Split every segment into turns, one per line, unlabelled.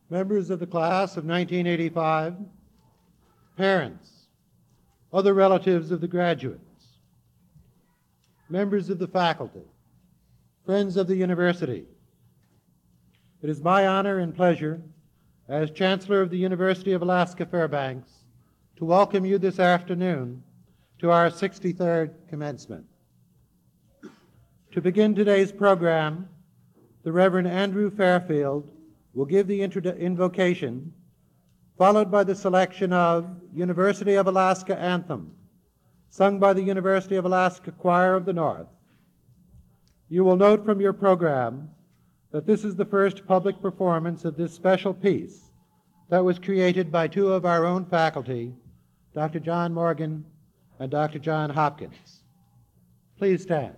members of the class of 1985, parents, other relatives of the graduates, members of the faculty, friends of the university. It is my honor and pleasure as Chancellor of the University of Alaska Fairbanks to welcome you this afternoon to our 63rd commencement. To begin today's program, the Reverend Andrew Fairfield will give the invocation, followed by the selection of University of Alaska Anthem, sung by the University of Alaska Choir of the North. You will note from your program that this is the first public performance of this special piece that was created by two of our own faculty, Dr. John Morgan and Dr. John Hopkins. Please stand.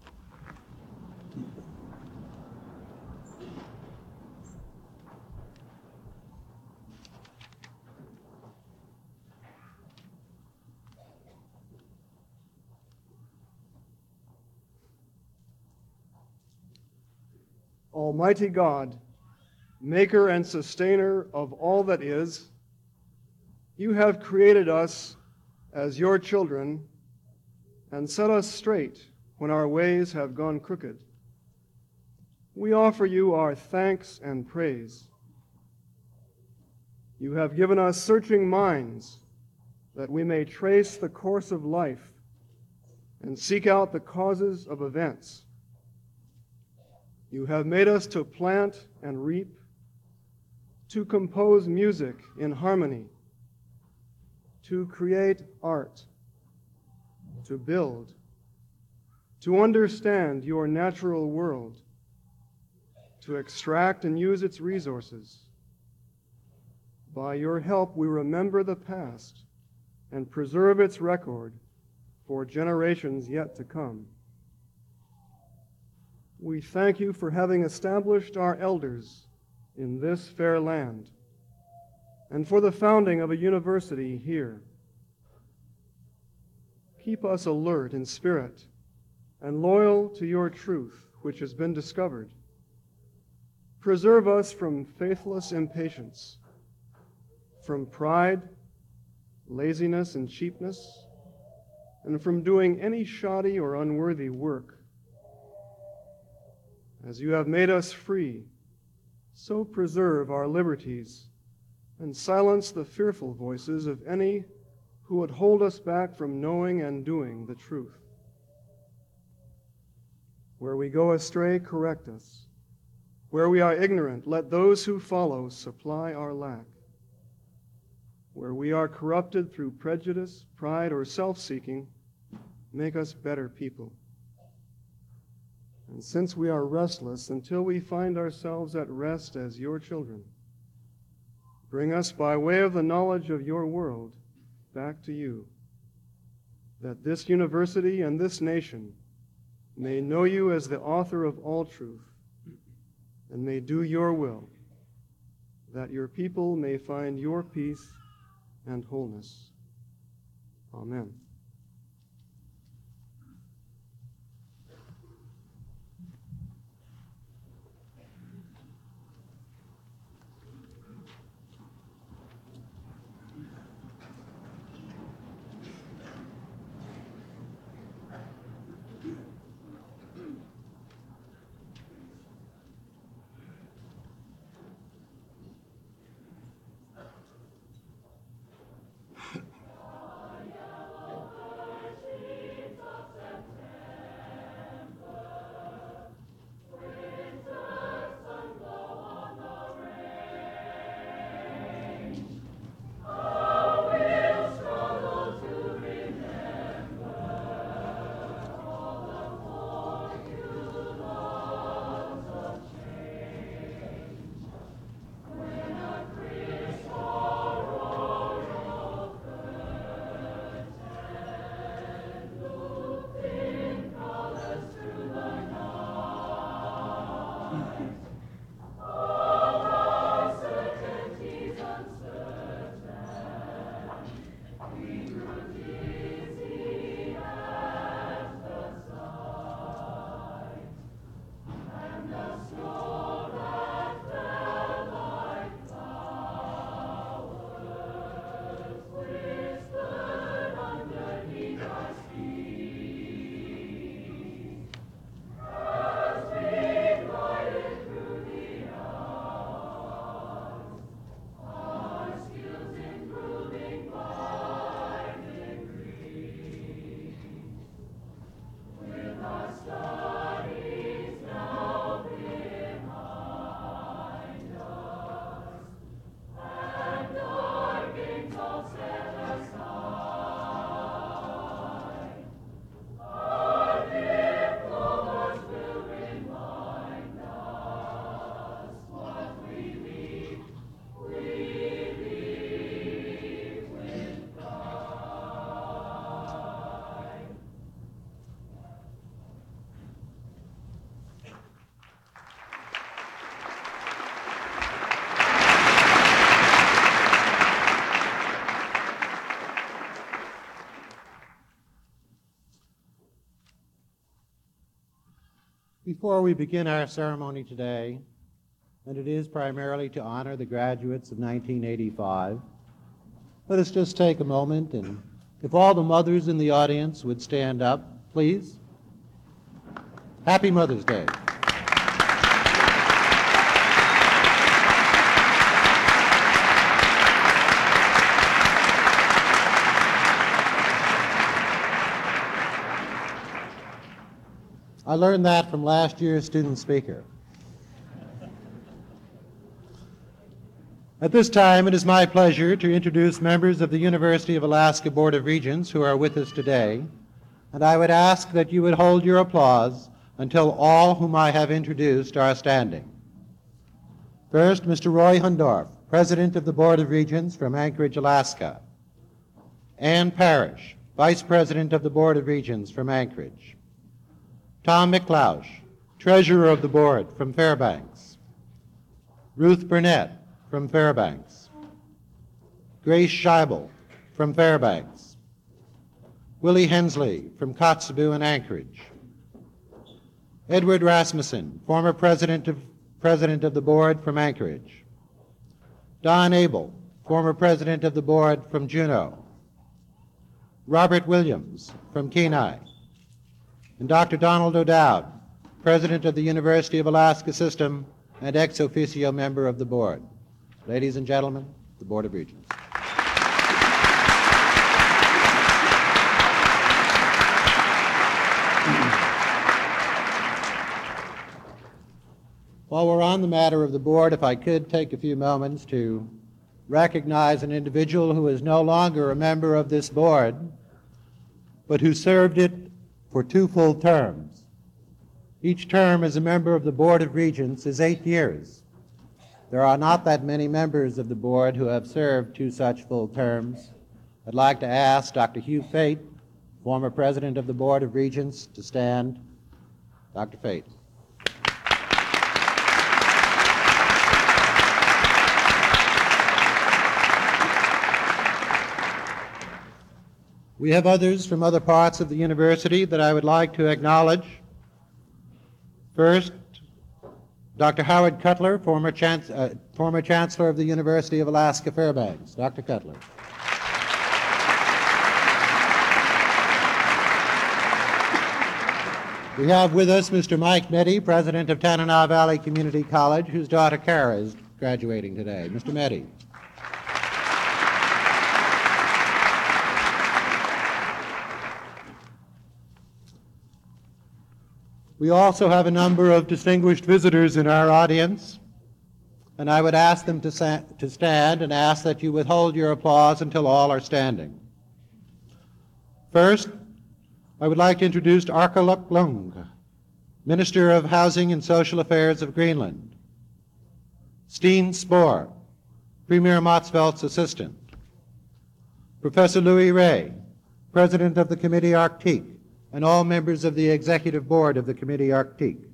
Almighty God, maker and sustainer of all that is, you have created us as your children and set us straight when our ways have gone crooked. We offer you our thanks and praise. You have given us searching minds that we may trace the course of life and seek out the causes of events. You have made us to plant and reap, to compose music in harmony, to create art, to build, to understand your natural world, to extract and use its resources. By your help, we remember the past and preserve its record for generations yet to come. We thank you for having established our elders in this fair land and for the founding of a university here. Keep us alert in spirit and loyal to your truth, which has been discovered. Preserve us from faithless impatience, from pride, laziness, and cheapness, and from doing any shoddy or unworthy work. As you have made us free, so preserve our liberties and silence the fearful voices of any who would hold us back from knowing and doing the truth. Where we go astray, correct us. Where we are ignorant, let those who follow supply our lack. Where we are corrupted through prejudice, pride, or self-seeking, make us better people. And since we are restless, until we find ourselves at rest as your children, bring us by way of the knowledge of your world back to you, that this university and this nation may know you as the author of all truth, and may do your will, that your people may find your peace and wholeness. Amen.
Before we begin our ceremony today, and it is primarily to honor the graduates of 1985, let us just take a moment, and if all the mothers in the audience would stand up, please. Happy Mother's Day. I learned that from last year's student speaker. At this time, it is my pleasure to introduce members of the University of Alaska Board of Regents who are with us today, and I would ask that you would hold your applause until all whom I have introduced are standing. First, Mr. Roy Hundorf, President of the Board of Regents from Anchorage, Alaska. Ann Parrish, Vice President of the Board of Regents from Anchorage. Tom McLausch, Treasurer of the Board from Fairbanks. Ruth Burnett from Fairbanks. Grace Scheibel from Fairbanks. Willie Hensley from Kotzebue and Anchorage. Edward Rasmussen, former President of the Board from Anchorage. Don Abel, former President of the Board from Juneau. Robert Williams from Kenai. And Dr. Donald O'Dowd, President of the University of Alaska System and ex officio member of the Board. Ladies and gentlemen, the Board of Regents. While we're on the matter of the Board, if I could take a few moments to recognize an individual who is no longer a member of this Board, but who served it for 2 full terms. Each term as a member of the Board of Regents is 8 years. There are not that many members of the Board who have served 2 such full terms. I'd like to ask Dr. Hugh Fate, former President of the Board of Regents, to stand. Dr. Fate. We have others from other parts of the university that I would like to acknowledge. First, Dr. Howard Cutler, former Chancellor of the University of Alaska Fairbanks. Dr. Cutler. We have with us Mr. Mike Meddy, President of Tanana Valley Community College, whose daughter Kara is graduating today. Mr. Meddy. We also have a number of distinguished visitors in our audience, and I would ask them to stand and ask that you withhold your applause until all are standing. First, I would like to introduce Arkaluk Lung, Minister of Housing and Social Affairs of Greenland. Steen Spoor, Premier Motzfeldt's assistant. Professor Louis Ray, President of the Committee Arctique, and all members of the Executive Board of the Committee Arctique.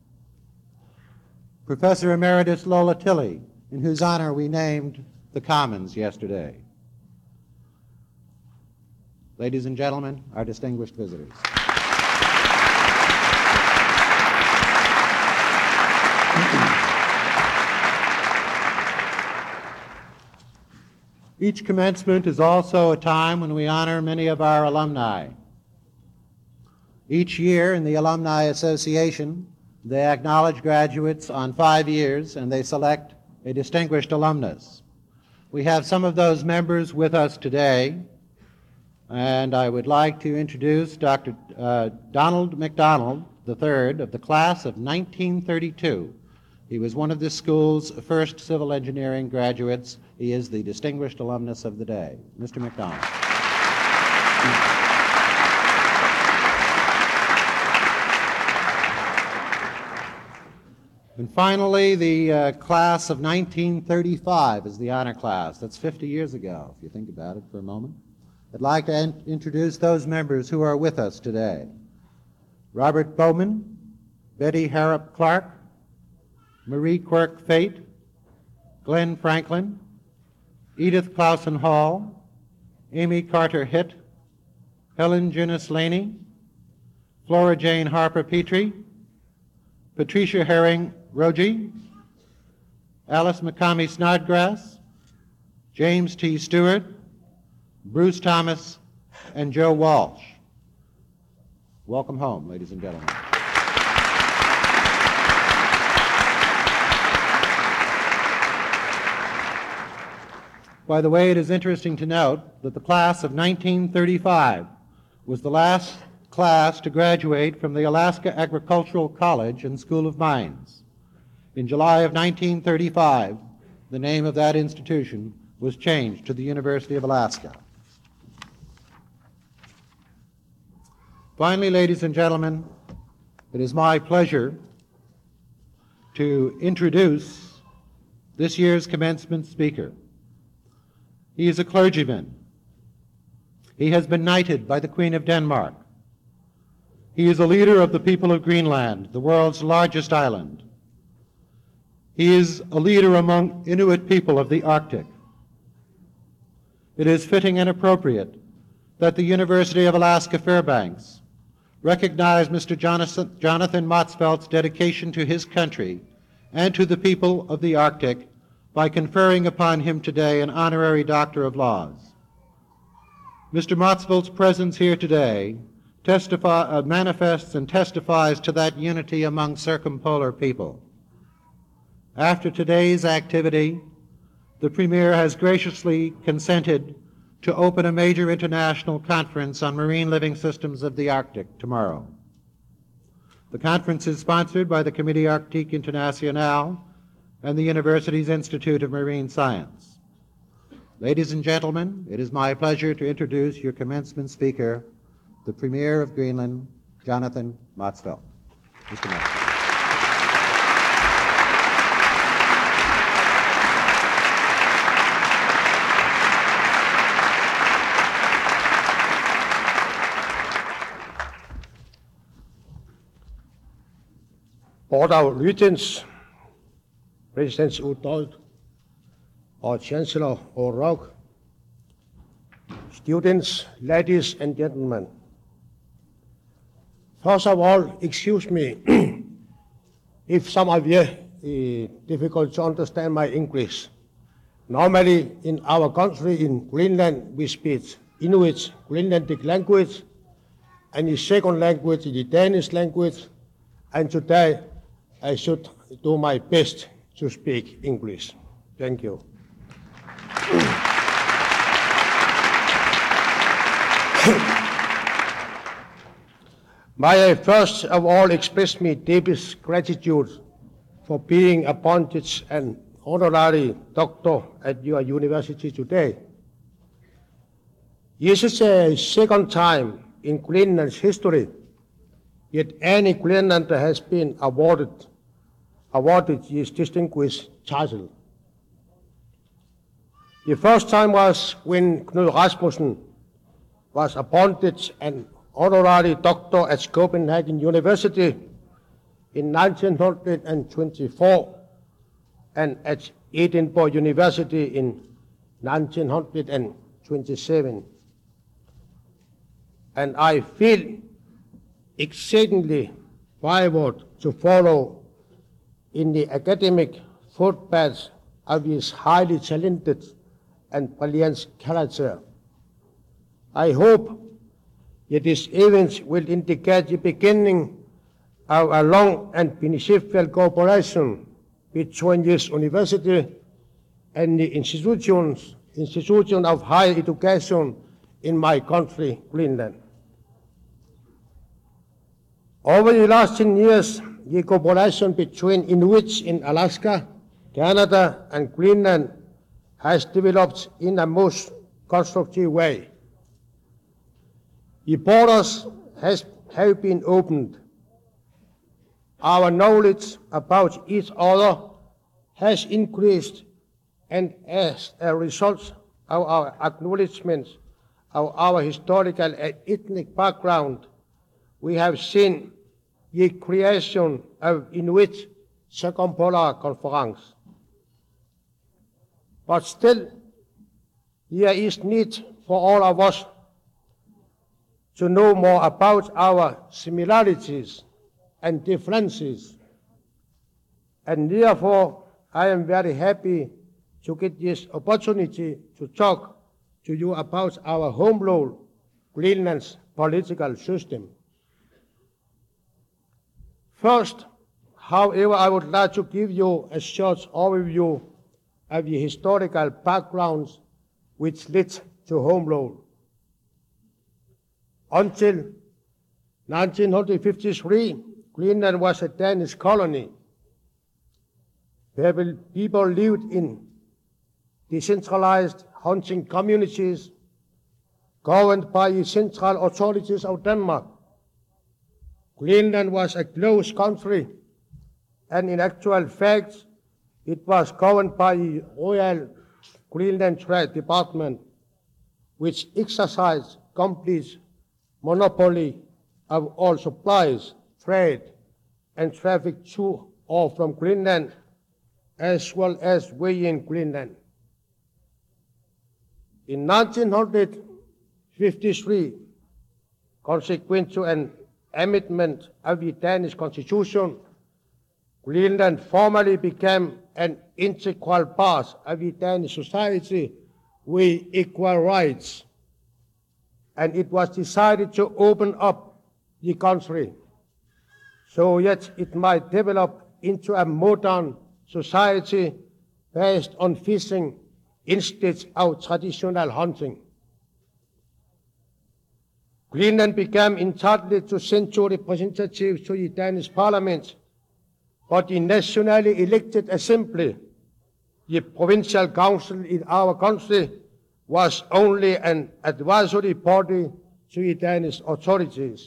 Professor Emeritus Lola Tilley, in whose honor we named the Commons yesterday. Ladies and gentlemen, our distinguished visitors. Each commencement is also a time when we honor many of our alumni. Each year in the Alumni Association, they acknowledge graduates on 5 years and they select a distinguished alumnus. We have some of those members with us today, and I would like to introduce Dr. Donald McDonald III of the class of 1932. He was one of this school's first civil engineering graduates. He is the distinguished alumnus of the day. Mr. McDonald. And finally, the class of 1935 is the honor class. That's 50 years ago, if you think about it for a moment. I'd like to introduce those members who are with us today. Robert Bowman, Betty Harrop Clark, Marie Quirk Fate, Glenn Franklin, Edith Clausen Hall, Amy Carter Hitt, Helen Junice Laney, Flora Jane Harper Petrie, Patricia Herring Rogie, Alice McCamey Snodgrass, James T. Stewart, Bruce Thomas, and Joe Walsh. Welcome home, ladies and gentlemen. By the way, it is interesting to note that the class of 1935 was the last class to graduate from the Alaska Agricultural College and School of Mines. In July of 1935, the name of that institution was changed to the University of Alaska. Finally, ladies and gentlemen, it is my pleasure to introduce this year's commencement speaker. He is a clergyman. He has been knighted by the Queen of Denmark. He is a leader of the people of Greenland, the world's largest island. He is a leader among Inuit people of the Arctic. It is fitting and appropriate that the University of Alaska Fairbanks recognize Mr. Jonathan Motzfeldt's dedication to his country and to the people of the Arctic by conferring upon him today an honorary Doctor of Laws. Mr. Motzfeldt's presence here today manifests and testifies to that unity among circumpolar people. After today's activity, the Premier has graciously consented to open a major international conference on marine living systems of the Arctic tomorrow. The conference is sponsored by the Comité Arctique International and the University's Institute of Marine Science. Ladies and gentlemen, it is my pleasure to introduce your commencement speaker, the Premier of Greenland, Jonathan Motzfeldt. Mr. Motzfeldt.
Board of Regents, President Udall, or Chancellor O'Rourke, students, ladies and gentlemen. First of all, excuse me if some of you difficult to understand my English. Normally in our country, in Greenland, we speak Inuit Greenlandic language, and the second language is the Danish language, and today I should do my best to speak English. Thank you. May I first of all express my deepest gratitude for being appointed an honorary doctor at your university today. This is the second time in Greenland's history that any Greenlander has been awarded this distinguished title. The first time was when Knud Rasmussen was appointed an honorary doctor at Copenhagen University in 1924 and at Edinburgh University in 1927. And I feel exceedingly favored to follow in the academic footpaths of his highly talented and brilliant character. I hope that this event will indicate the beginning of a long and beneficial cooperation between this university and the institution of higher education in my country, Greenland. Over the last 10 years, the cooperation between Inuits in Alaska, Canada, and Greenland has developed in a most constructive way. The borders have been opened. Our knowledge about each other has increased, and as a result of our acknowledgement of our historical and ethnic background, we have seen the creation of Inuit Circumpolar Conference. But still, there is need for all of us to know more about our similarities and differences And therefore, I am very happy to get this opportunity to talk to you about our home rule, Greenland's political system. First, however, I would like to give you a short overview of the historical backgrounds which led to home rule. Until 1953, Greenland was a Danish colony where people lived in decentralized hunting communities governed by the central authorities of Denmark. Greenland was a closed country, and in actual fact, it was governed by the Royal Greenland Trade Department, which exercised complete monopoly of all supplies, trade, and traffic to or from Greenland, as well as within Greenland. In 1953, consequent to an amendment of the Danish constitution, Greenland formally became an integral part of the Danish society with equal rights, and it was decided to open up the country so that it might develop into a modern society based on fishing instead of traditional hunting. Greenland became entitled to send two representatives to the Danish parliament, but the nationally elected assembly, the provincial council in our country, was only an advisory body to the Danish authorities.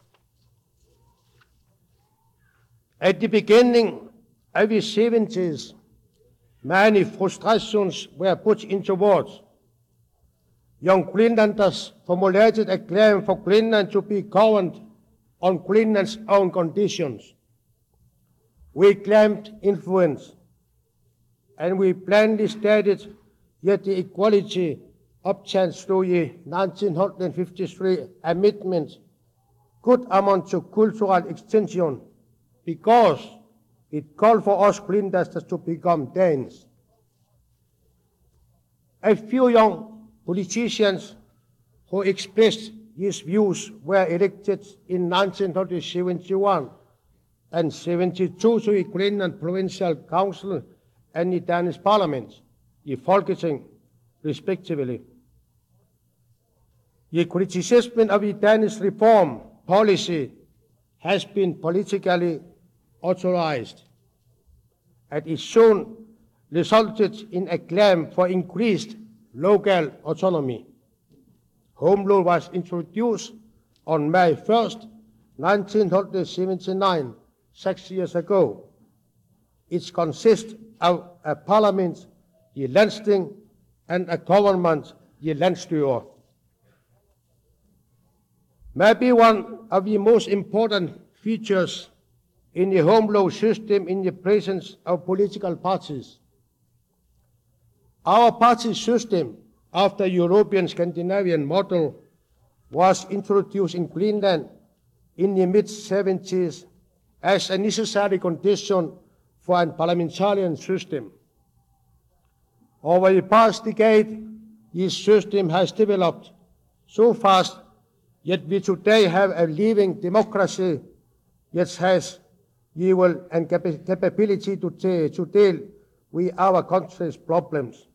At the beginning of the 70s, many frustrations were put into words. Young Greenlanders formulated a claim for Greenland to be governed on Greenland's own conditions. We claimed influence, and we plainly stated that the equality obtained through the 1953 amendment could amount to cultural extension because it called for us Greenlanders to become Danes. A few young politicians who expressed these views were elected in 1971 and 72 to the Greenland Provincial Council and the Danish Parliament, the Folketing, respectively. The criticism of the Danish reform policy has been politically authorized, and it soon resulted in a claim for increased local autonomy. Home rule was introduced on May 1st, 1979, 6 years ago. It consists of a parliament, the Landsting, and a government, the Landsstyre. Maybe one of the most important features in the home rule system in the presence of political parties. Our party system, after European Scandinavian model, was introduced in Greenland in the mid-70s as a necessary condition for a parliamentarian system. Over the past decade, this system has developed so fast that we today have a living democracy that has the will and capability to deal with our country's problems.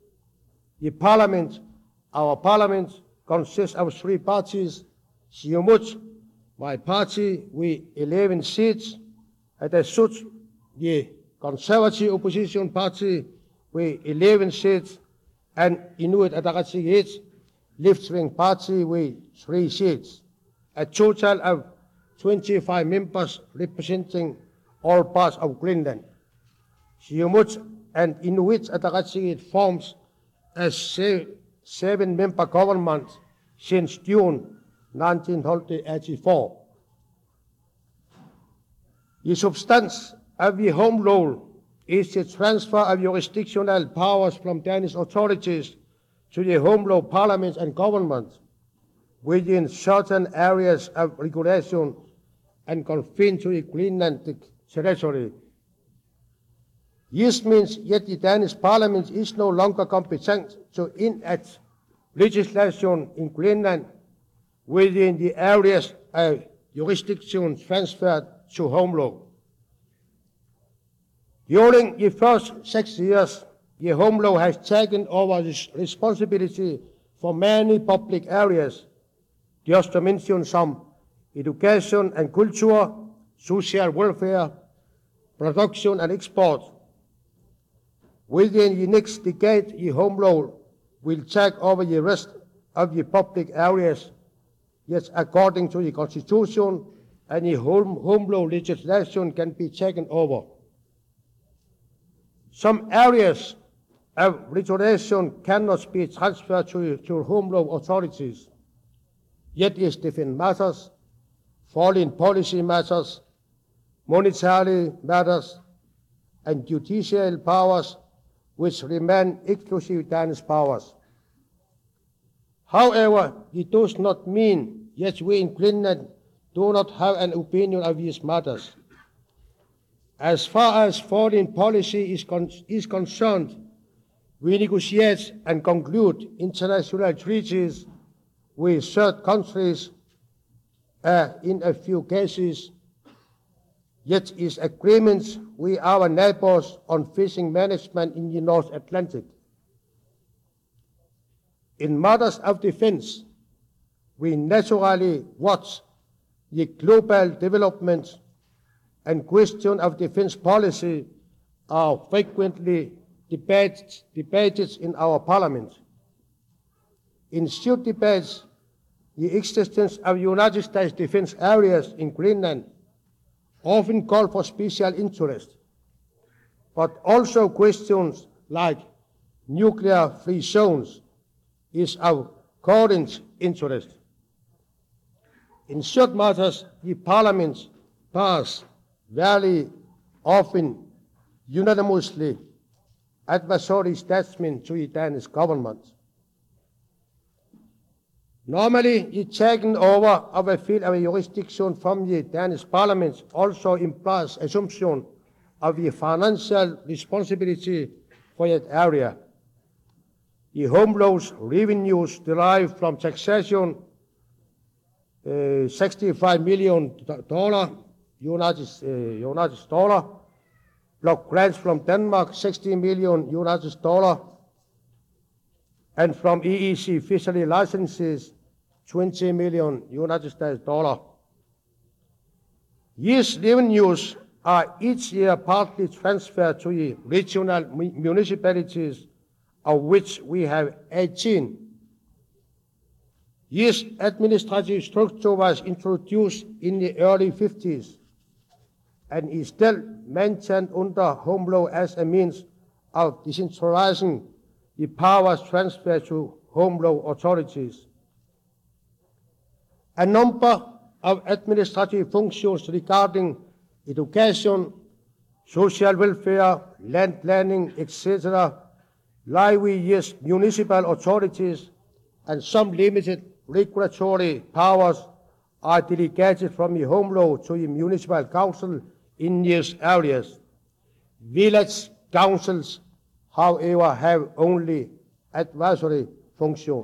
Our parliament consists of three parties: Siumut, my party, with 11 seats; Atassut, the Conservative Opposition Party, with 11 seats; and Inuit Ataqatigiit, left-wing party, with 3 seats. A total of 25 members representing all parts of Greenland. Siumut and Inuit Ataqatigiit forms a 7-member government since June 1984. The substance of the home rule is the transfer of jurisdictional powers from Danish authorities to the home rule parliament and government within certain areas of regulation and confined to the Greenlandic territory. This means yet the Danish Parliament is no longer competent to enact legislation in Greenland within the areas of jurisdiction transferred to home law. During the first 6 years, the home law has taken over this responsibility for many public areas, just to mention some: education and culture, social welfare, production and export. Within the next decade, the home law will take over the rest of the public areas, yet according to the Constitution, any home law legislation can be taken over. Some areas of legislation cannot be transferred to home law authorities, yet is defense matters, foreign policy matters, monetary matters, and judicial powers which remain exclusive Danish powers. However, it does not mean that we in Greenland do not have an opinion of these matters. As far as foreign policy is concerned, we negotiate and conclude international treaties with third countries, in a few cases, yet is agreements with our neighbors on fishing management in the North Atlantic. In matters of defense, we naturally watch the global developments, and questions of defense policy are frequently debated in our parliament. In such debates, the existence of United States defense areas in Greenland often call for special interest, but also questions like nuclear-free zones is of current interest. In such matters, the parliament pass very often unanimously advisory statements to the Danish government. Normally, the taking over of a field of jurisdiction from the Danish Parliament also implies assumption of the financial responsibility for that area. The home law's revenues derived from taxation, $65 million US dollar, block grants from Denmark, $60 million US, and from EEC fishery licenses, $20 million US. These revenues are each year partly transferred to the regional municipalities, of which we have 18. This administrative structure was introduced in the early 50s and is still maintained under home law as a means of decentralizing the powers transferred to home law authorities. A number of administrative functions regarding education, social welfare, land planning, etc., lie with these municipal authorities, and some limited regulatory powers are delegated from the home law to the municipal council in these areas. Village councils, however, have only advisory function.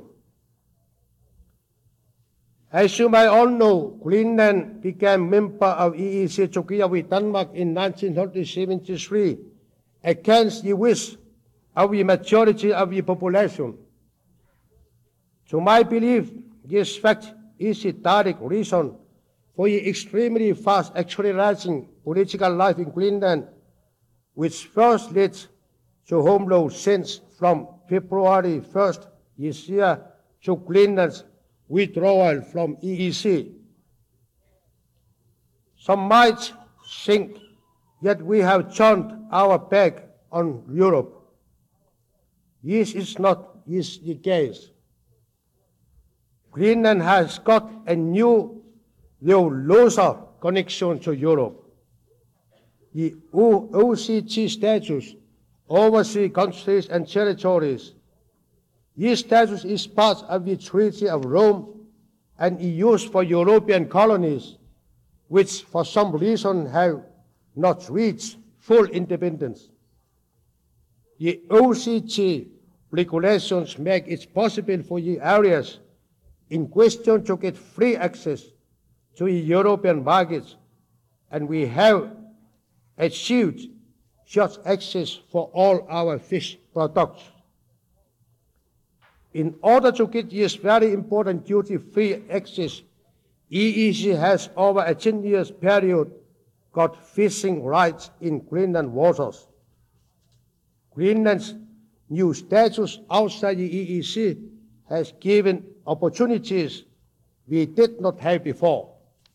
As you may all know, Greenland became member of EEC together with Denmark in 1973 against the wish of the majority of the population. To my belief, this fact is the direct reason for the extremely fast accelerating political life in Greenland, which first led to home law since from February 1st this year to Greenland's withdrawal from EEC. Some might think that we have turned our back on Europe. This is not the case. Greenland has got a new, though closer connection to Europe. The OCT status, overseas countries and territories. This status is part of the Treaty of Rome and is used for European colonies, which for some reason have not reached full independence. the OCT regulations make it possible for the areas in question to get free access to the European markets, and we have achieved such access for all our fish products. In order to get this very important duty-free access, EEC has over a 10-year period got fishing rights in Greenland waters. Greenland's new status outside the EEC has given opportunities we did not have before.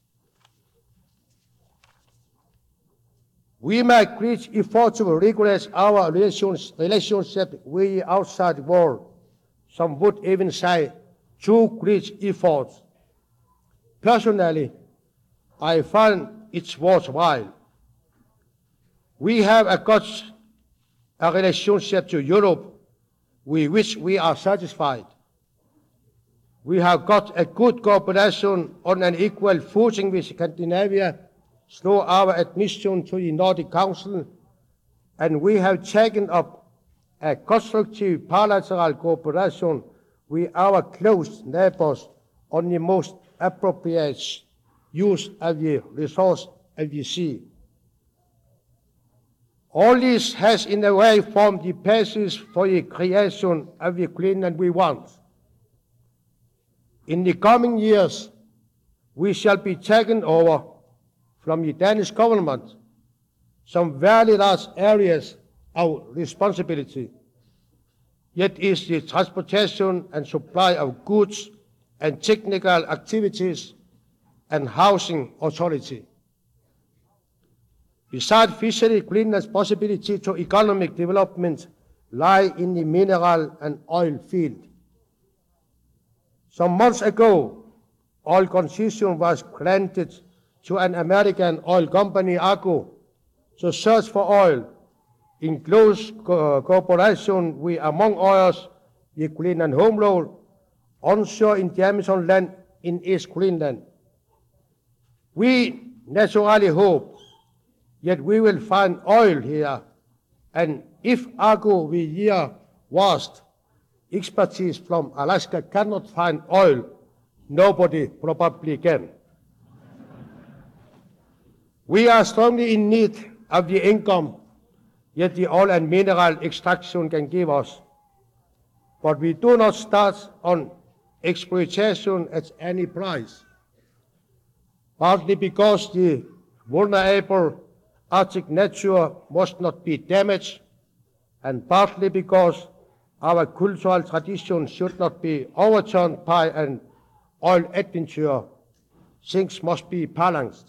We make great effort to regulate our relationship with the outside world. Some would even say too great efforts. Personally, I find it's worthwhile. We have got a relationship to Europe with which we are satisfied. We have got a good cooperation on an equal footing with Scandinavia through our admission to the Nordic Council, and we have taken up a constructive bilateral cooperation with our close neighbors on the most appropriate use of the resource of the sea. All this has in a way formed the basis for the creation of the Greenland we want. In the coming years, we shall be taken over from the Danish government some very large areas of responsibility. Yet is the transportation and supply of goods and technical activities and housing authority. Besides fishery, Greenland's possibility to economic development lie in the mineral and oil field. Some months ago, oil concession was granted to an American oil company, Argo, to search for oil in close cooperation with, among others, the Greenland Home Rule, onshore in Jameson Land in East Greenland. We naturally hope that we will find oil here, and if Argo with their vast expertise from Alaska cannot find oil, nobody probably can. We are strongly in need of the income that the oil and mineral extraction can give us, but we do not start on exploitation at any price, partly because the vulnerable Arctic nature must not be damaged, and partly because our cultural tradition should not be overturned by an oil adventure. Things must be balanced.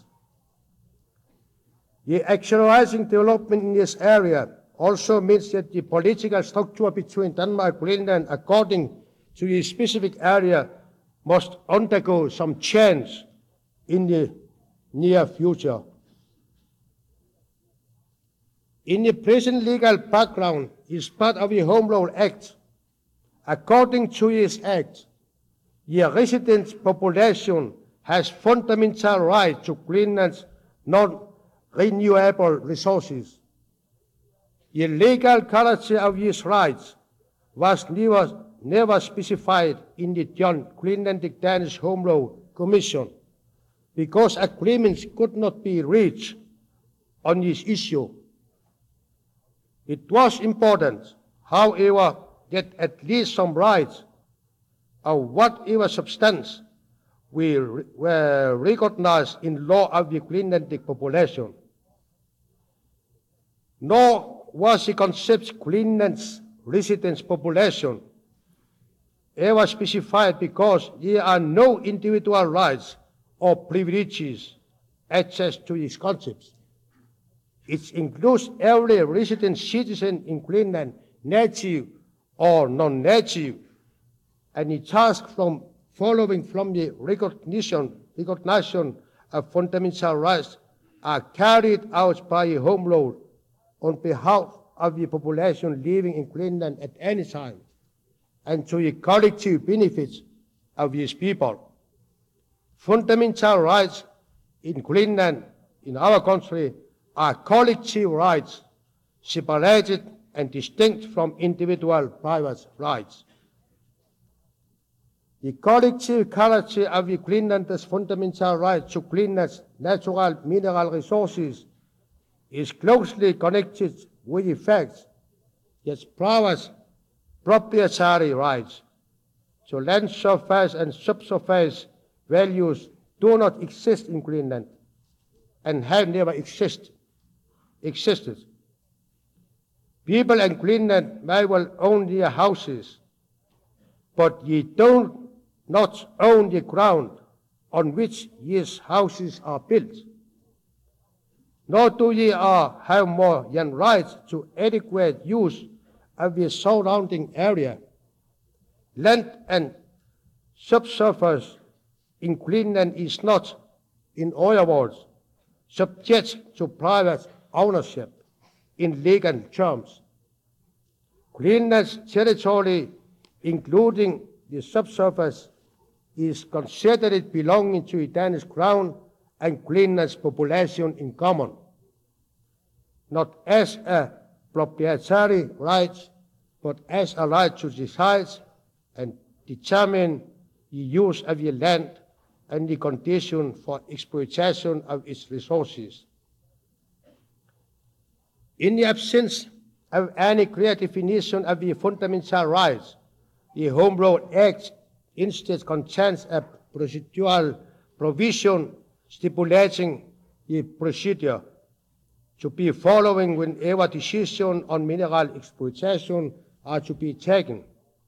The accelerating development in this area also means that the political structure between Denmark and Greenland, according to the specific area, must undergo some change in the near future. In the present legal background is part of the Home Rule Act. According to this act, the resident population has fundamental right to Greenland's non-renewable resources. The legal character of these rights was never specified in the Joint Greenlandic Danish Home Rule Commission because agreements could not be reached on this issue. It was important, however, that at least some rights of whatever substance were recognized in law of the Greenlandic population. Nor was the concept Greenland's residence population ever specified because there are no individual rights or privileges attached to these concepts. It includes every resident citizen in Greenland, native or non-native, and the task from following from the recognition of fundamental rights are carried out by the Home Rule on behalf of the population living in Greenland at any time, and to the collective benefits of these people. Fundamental rights in Greenland, in our country, are collective rights separated and distinct from individual private rights. The collective character of the Greenlanders' fundamental right to Greenland's natural mineral resources is closely connected with the fact that private proprietary rights to land surface and subsurface values do not exist in Greenland and have never existed. People in Greenland may well own their houses, but ye do not own the ground on which these houses are built. Nor do ye have more than rights to adequate use of the surrounding area. Land and subsurface in Greenland is not, in other words, subject to private ownership in legal terms. Greenland's territory, including the subsurface, is considered belonging to the Danish Crown and Greenland's population in common, not as a proprietary right, but as a right to decide and determine the use of the land and the condition for exploitation of its resources. In the absence of any clear definition of the fundamental rights, the Home Rule Act instead contains a procedural provision stipulating the procedure to be following whenever decisions on mineral exploitation are to be taken.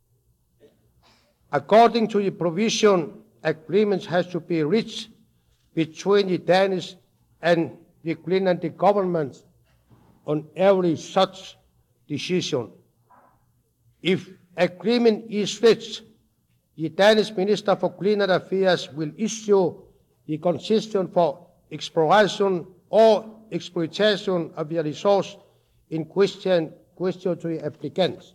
According to the provision, agreements has to be reached between the Danish and the Greenlandic government on every such decision. If agreement is reached, the Danish Minister for Greenland Affairs will issue the concession for exploration or exploitation of the resource in question to the applicants.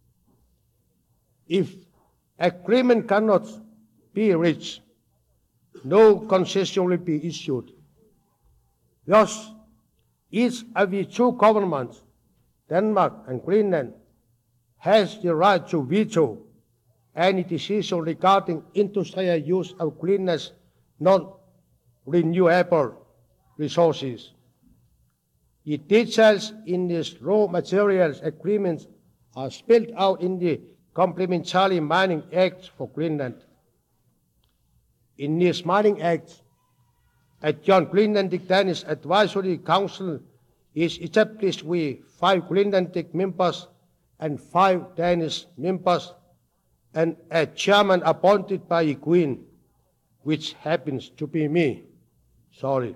If agreement cannot be reached, no concession will be issued. Thus, each of the two governments, Denmark and Greenland, has the right to veto any decision regarding industrial use of Greenland's non-renewable resources. The details in this raw materials agreement are spelled out in the Complementary Mining Act for Greenland. In this Mining Act, a joint Greenlandic Danish Advisory Council is established with 5 Greenlandic members and 5 Danish members, and a chairman appointed by the Queen, which happens to be me. Sorry.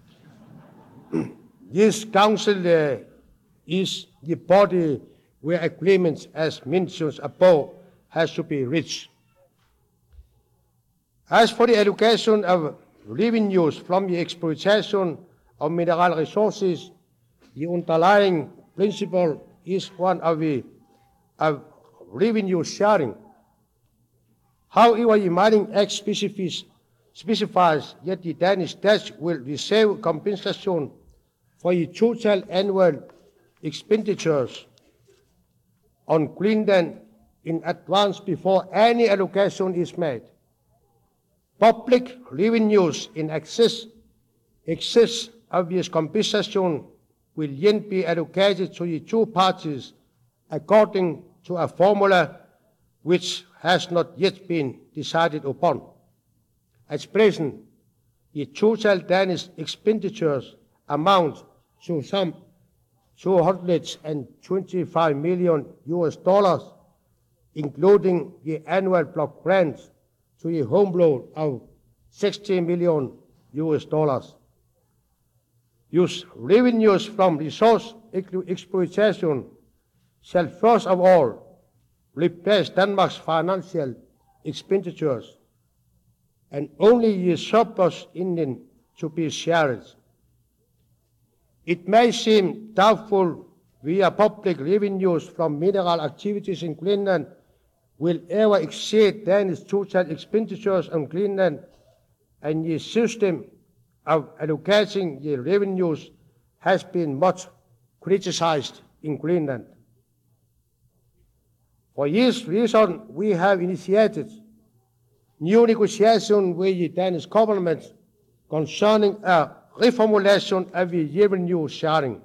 This council is the body where agreements, as mentioned above, has to be reached. As for the allocation of revenues from the exploitation of mineral resources, the underlying principle is one of revenue sharing. However, the Mining Act specifies that the Danish state will receive compensation for the total annual expenditures on Greenland in advance before any allocation is made. Public revenues in excess of this compensation will then be allocated to the two parties according to a formula which has not yet been decided upon. At present, the total Danish expenditures amount to some $225 million, including the annual block grants to the Home Rule of $60 million. These revenues from resource exploitation shall first of all replace Denmark's financial expenditures, and only the surplus in them to be shared. It may seem doubtful whether public revenues from mineral activities in Greenland will ever exceed Danish total expenditures on Greenland, and the system of allocating the revenues has been much criticized in Greenland. For this reason, we have initiated new negotiation with the Danish government concerning a reformulation of the revenue sharing.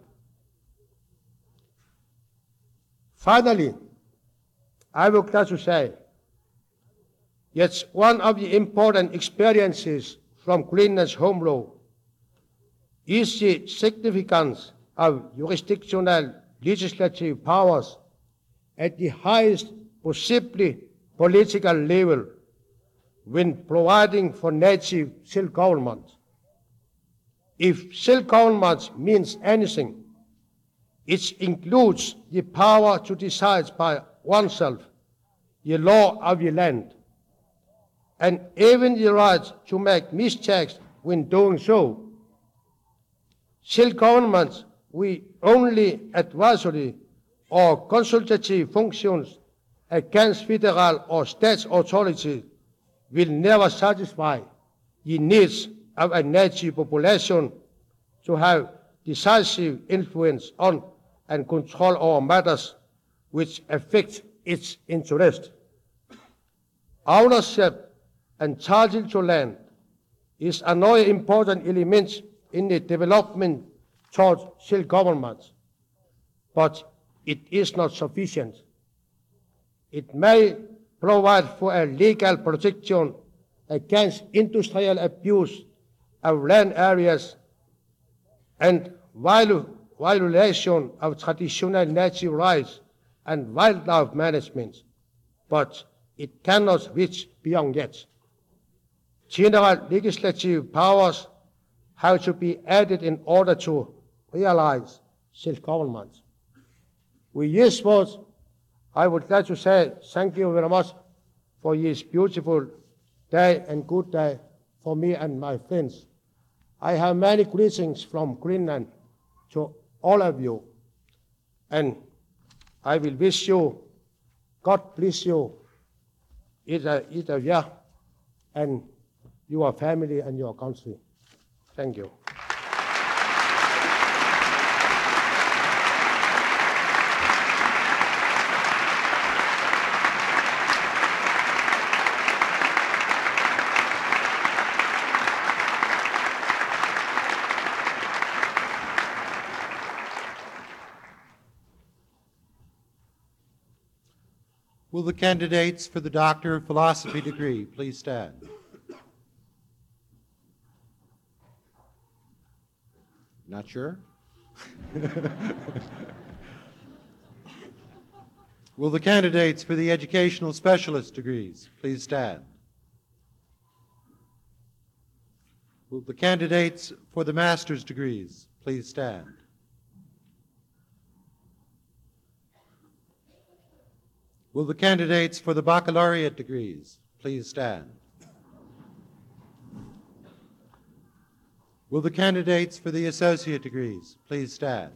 Finally, I would like to say that one of the important experiences from Greenland's home law is the significance of jurisdictional legislative powers at the highest possible political level when providing for native self-government. If self-government means anything, it includes the power to decide by oneself the law of the land, and even the right to make mistakes when doing so. Self-government with only advisory or consultative functions against federal or state authority will never satisfy the needs of a native population to have decisive influence on and control over matters which affect its interest. Ownership and title to land is another important element in the development towards self-government, but it is not sufficient. It may provide for a legal protection against industrial abuse of land areas and violation of traditional native rights and wildlife management, but it cannot reach beyond that. General legislative powers have to be added in order to realize self-government. With these words, I would like to say thank you very much for this beautiful day and good day for me and my friends. I have many greetings from Greenland to all of you, and I will wish you, God bless you, either you and your family and your country. Thank you.
Will the candidates for the Doctor of Philosophy degree please stand? Not sure? Will the candidates for the Educational Specialist degrees please stand? Will the candidates for the Master's degrees please stand? Will the candidates for the Baccalaureate degrees please stand? Will the candidates for the Associate degrees please stand?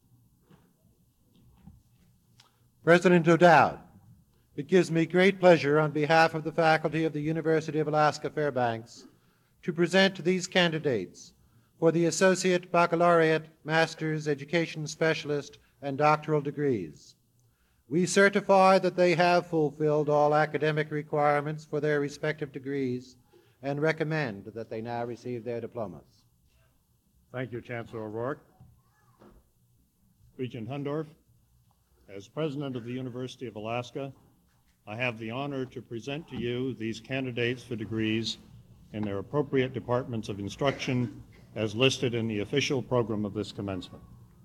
President O'Dowd, it gives me great pleasure on behalf of the faculty of the University of Alaska Fairbanks to present these candidates for the Associate, Baccalaureate, Master's, Education Specialist, and Doctoral degrees. We certify that they have fulfilled all academic requirements for their respective degrees and recommend that they now receive their diplomas.
Thank you, Chancellor O'Rourke. Regent Hundorf, as President of the University of Alaska, I have the honor to present to you these candidates for degrees in their appropriate departments of instruction as listed in the official program of this commencement.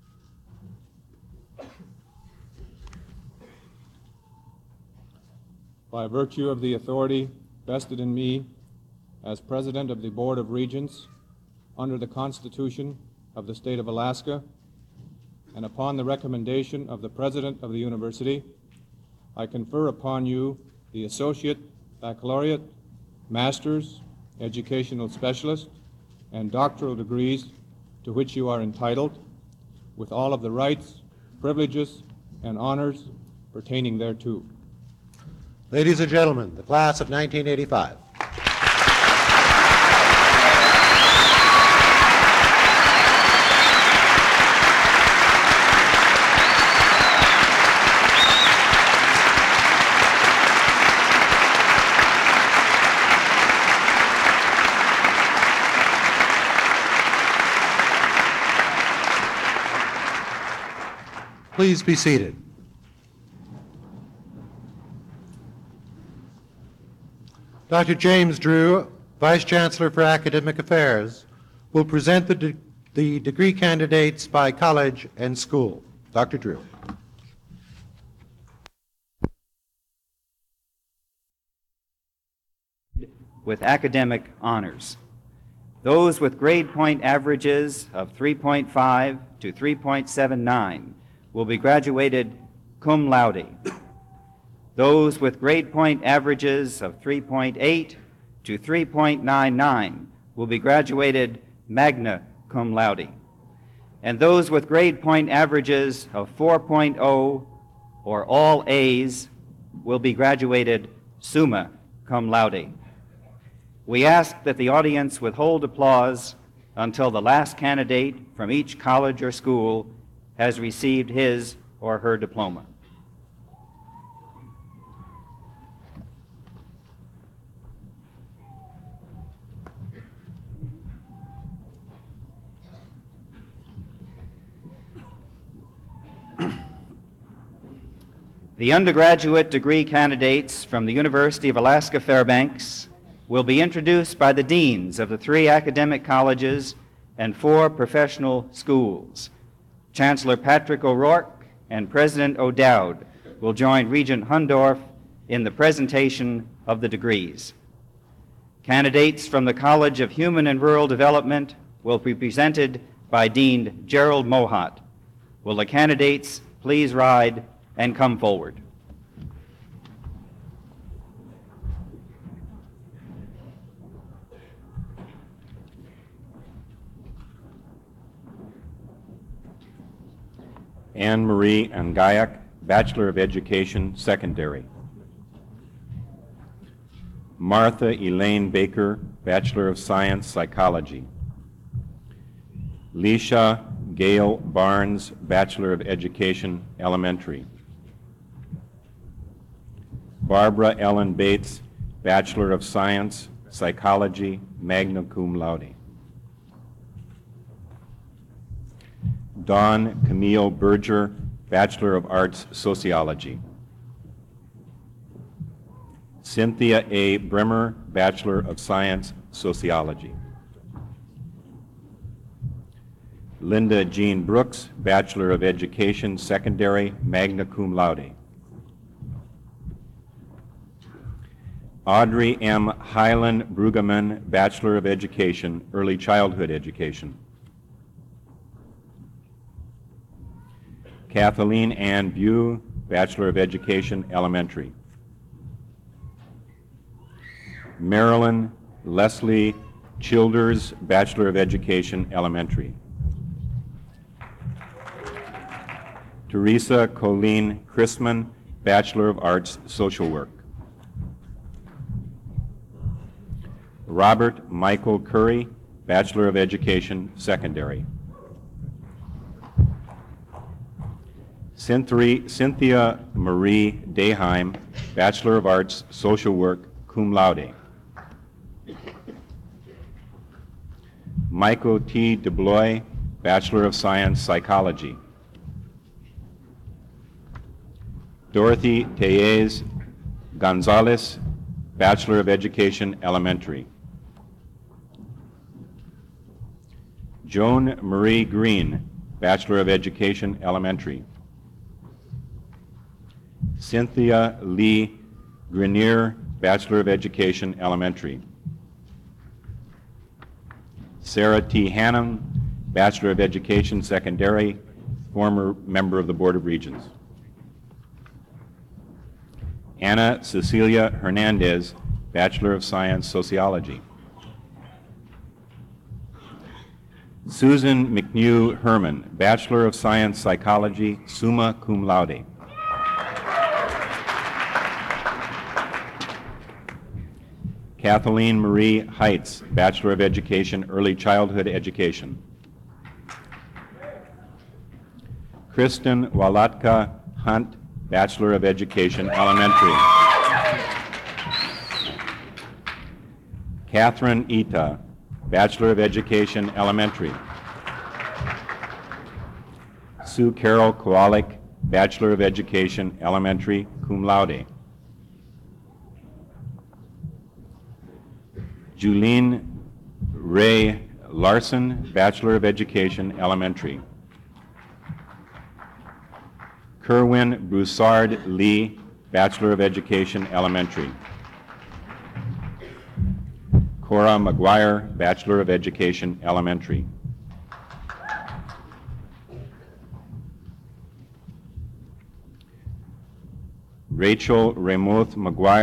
By virtue of the authority vested in me as President of the Board of Regents under the Constitution of the State of Alaska, and upon the recommendation of the President of the University, I confer upon you the Associate, Baccalaureate, Master's, Educational Specialist, and Doctoral degrees to which you are entitled, with all of the rights, privileges, and honors pertaining thereto.
Ladies and gentlemen, the class of 1985. Please be seated. Dr. James Drew, Vice Chancellor for Academic Affairs, will present the degree candidates by college and school. Dr. Drew.
With academic honors. Those with grade point averages of 3.5 to 3.79 will be graduated cum laude. Those with grade point averages of 3.8 to 3.99 will be graduated magna cum laude. And those with grade point averages of 4.0 or all A's will be graduated summa cum laude. We ask that the audience withhold applause until the last candidate from each college or school has received his or her diploma. The undergraduate degree candidates from the University of Alaska Fairbanks will be introduced by the deans of the 3 academic colleges and 4 professional schools. Chancellor Patrick O'Rourke and President O'Dowd will join Regent Hundorf in the presentation of the degrees. Candidates from the College of Human and Rural Development will be presented by Dean Gerald Mohat. Will the candidates please ride and come forward?
Anne Marie Angayak, Bachelor of Education, Secondary. Martha Elaine Baker, Bachelor of Science, Psychology. Leisha Gail Barnes, Bachelor of Education, Elementary. Barbara Ellen Bates, Bachelor of Science, Psychology, magna cum laude. Dawn Camille Berger, Bachelor of Arts, Sociology. Cynthia A. Brimmer, Bachelor of Science, Sociology. Linda Jean Brooks, Bachelor of Education, Secondary, magna cum laude. Audrey M. Hyland Brueggemann, Bachelor of Education, Early Childhood Education. Kathleen Ann Bew, Bachelor of Education, Elementary. Marilyn Leslie Childers, Bachelor of Education, Elementary. Teresa Colleen Christman, Bachelor of Arts, Social Work. Robert Michael Curry, Bachelor of Education, Secondary. Cynthia Marie Deheim, Bachelor of Arts, Social Work, cum laude. Michael T. DeBlois, Bachelor of Science, Psychology. Dorothy Tellez Gonzalez, Bachelor of Education, Elementary. Joan Marie Green, Bachelor of Education, Elementary. Cynthia Lee Grenier, Bachelor of Education, Elementary. Sarah T. Hannum, Bachelor of Education, Secondary, former member of the Board of Regents. Anna Cecilia Hernandez, Bachelor of Science, Sociology. Susan McNew Herman, Bachelor of Science, Psychology, summa cum laude. Kathleen Marie Heitz, Bachelor of Education, Early Childhood Education. Kristen Walatka Hunt, Bachelor of Education, Elementary. Catherine Ita, Bachelor of Education, Elementary. Sue Carol Kowalik, Bachelor of Education, Elementary, cum laude. Julene Ray Larson, Bachelor of Education, Elementary. Kerwin Broussard Lee, Bachelor of Education, Elementary. Cora McGuire, Bachelor of Education, Elementary. Rachel Ramoth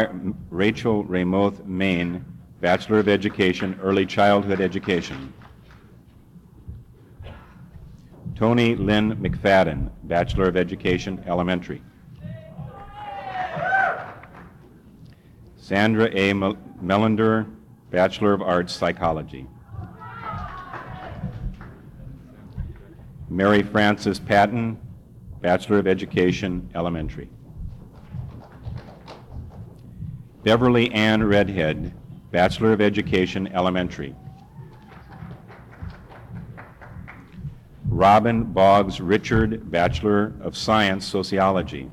Main, Bachelor of Education, Early Childhood Education. Tony Lynn McFadden, Bachelor of Education, Elementary. Sandra A. Melander, Bachelor of Arts, Psychology. Mary Frances Patton, Bachelor of Education, Elementary. Beverly Ann Redhead, Bachelor of Education, Elementary. Robin Boggs Richard, Bachelor of Science, Sociology.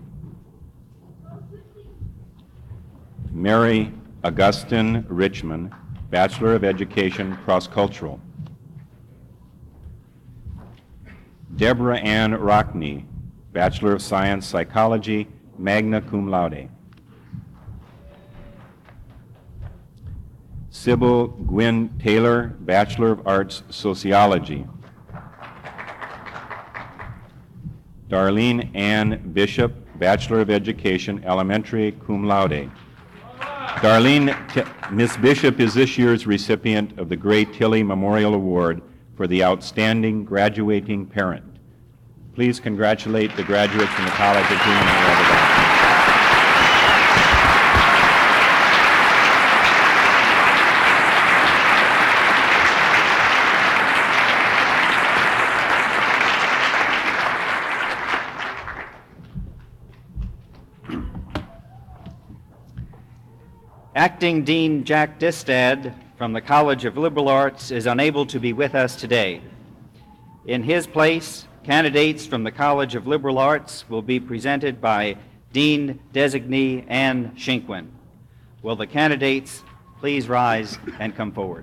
Mary Augustine Richmond, Bachelor of Education, Cross-Cultural. Deborah Ann Rockney, Bachelor of Science, Psychology, magna cum laude. Sybil Gwynn Taylor, Bachelor of Arts, Sociology. Darlene Ann Bishop, Bachelor of Education, Elementary, cum laude. Miss Bishop is this year's recipient of the Gray Tilley Memorial Award for the Outstanding Graduating Parent. Please congratulate the graduates from the College of Human and Other.
Acting Dean Jack Distad from the College of Liberal Arts is unable to be with us today. In his place, candidates from the College of Liberal Arts will be presented by Dean Designee Ann Shinkwin. Will the candidates please rise and come forward?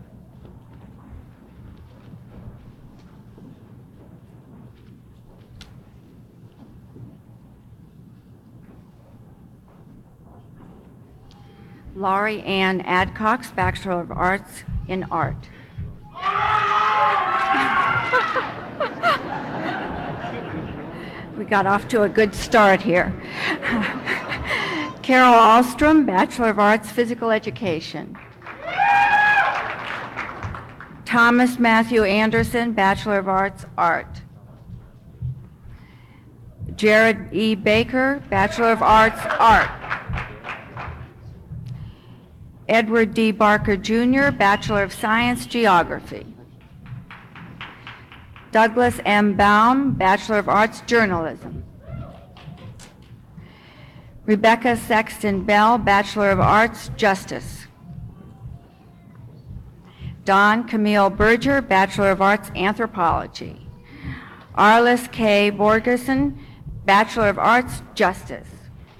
Laurie Ann Adcox, Bachelor of Arts in Art. We got off to a good start here. Carol Alstrom, Bachelor of Arts, Physical Education. Thomas Matthew Anderson, Bachelor of Arts, Art. Jared E. Baker, Bachelor of Arts, Art. Edward D. Barker, Jr., Bachelor of Science, Geography. Douglas M. Baum, Bachelor of Arts, Journalism. Rebecca Sexton Bell, Bachelor of Arts, Justice. Don Camille Berger, Bachelor of Arts, Anthropology. Arliss K. Borgerson, Bachelor of Arts, Justice.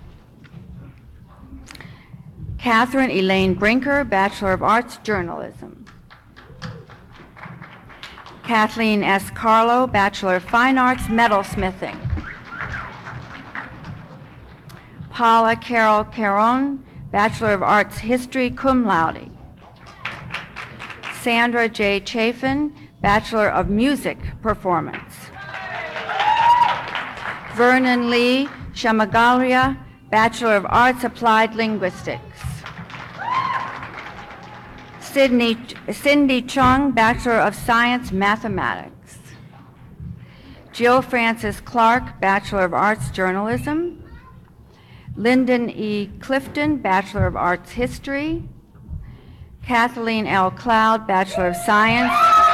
Catherine Elaine Brinker, Bachelor of Arts, Journalism. Kathleen S. Carlo, Bachelor of Fine Arts, Metalsmithing. Paula Carol Caron, Bachelor of Arts, History, cum laude. Sandra J. Chafin, Bachelor of Music, Performance. Vernon Lee Shamagalia, Bachelor of Arts, Applied Linguistics. Cindy Chung, Bachelor of Science, Mathematics. Jill Frances Clark, Bachelor of Arts, Journalism. Lyndon E. Clifton, Bachelor of Arts, History. Kathleen L. Cloud, Bachelor of Science,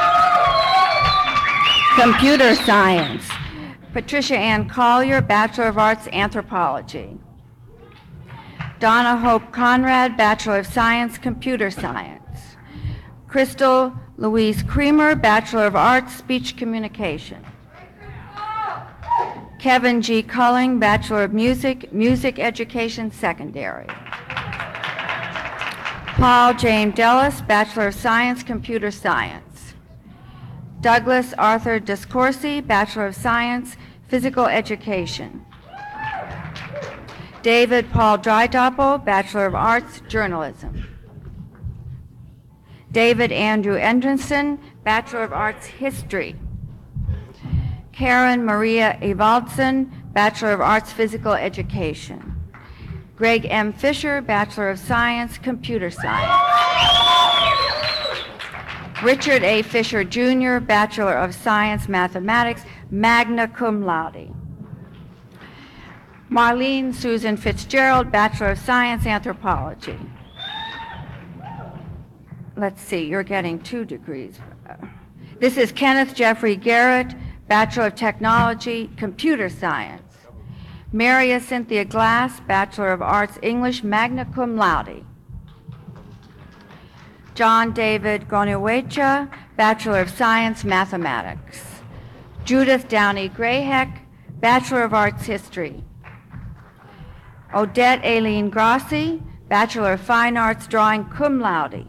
Computer Science. Patricia Ann Collier, Bachelor of Arts, Anthropology. Donna Hope Conrad, Bachelor of Science, Computer Science. Crystal Louise Creamer, Bachelor of Arts, Speech Communication. Kevin G. Culling, Bachelor of Music, Music Education, Secondary. Paul James Dellis, Bachelor of Science, Computer Science. Douglas Arthur Discorsi, Bachelor of Science, Physical Education. David Paul Drydoppel, Bachelor of Arts, Journalism. David Andrew Endrenson, Bachelor of Arts, History. Karen Maria Evaldson, Bachelor of Arts, Physical Education. Greg M. Fisher, Bachelor of Science, Computer Science. Richard A. Fisher, Jr., Bachelor of Science, Mathematics, magna cum laude. Marlene Susan Fitzgerald, Bachelor of Science, Anthropology. Let's see, you're getting 2 degrees. This is Kenneth Jeffrey Garrett, Bachelor of Technology, Computer Science. Maria Cynthia Glass, Bachelor of Arts, English, magna cum laude. John David Gonuecha, Bachelor of Science, Mathematics. Judith Downey Grayheck, Bachelor of Arts, History. Odette Aileen Grassi, Bachelor of Fine Arts, Drawing, cum laude.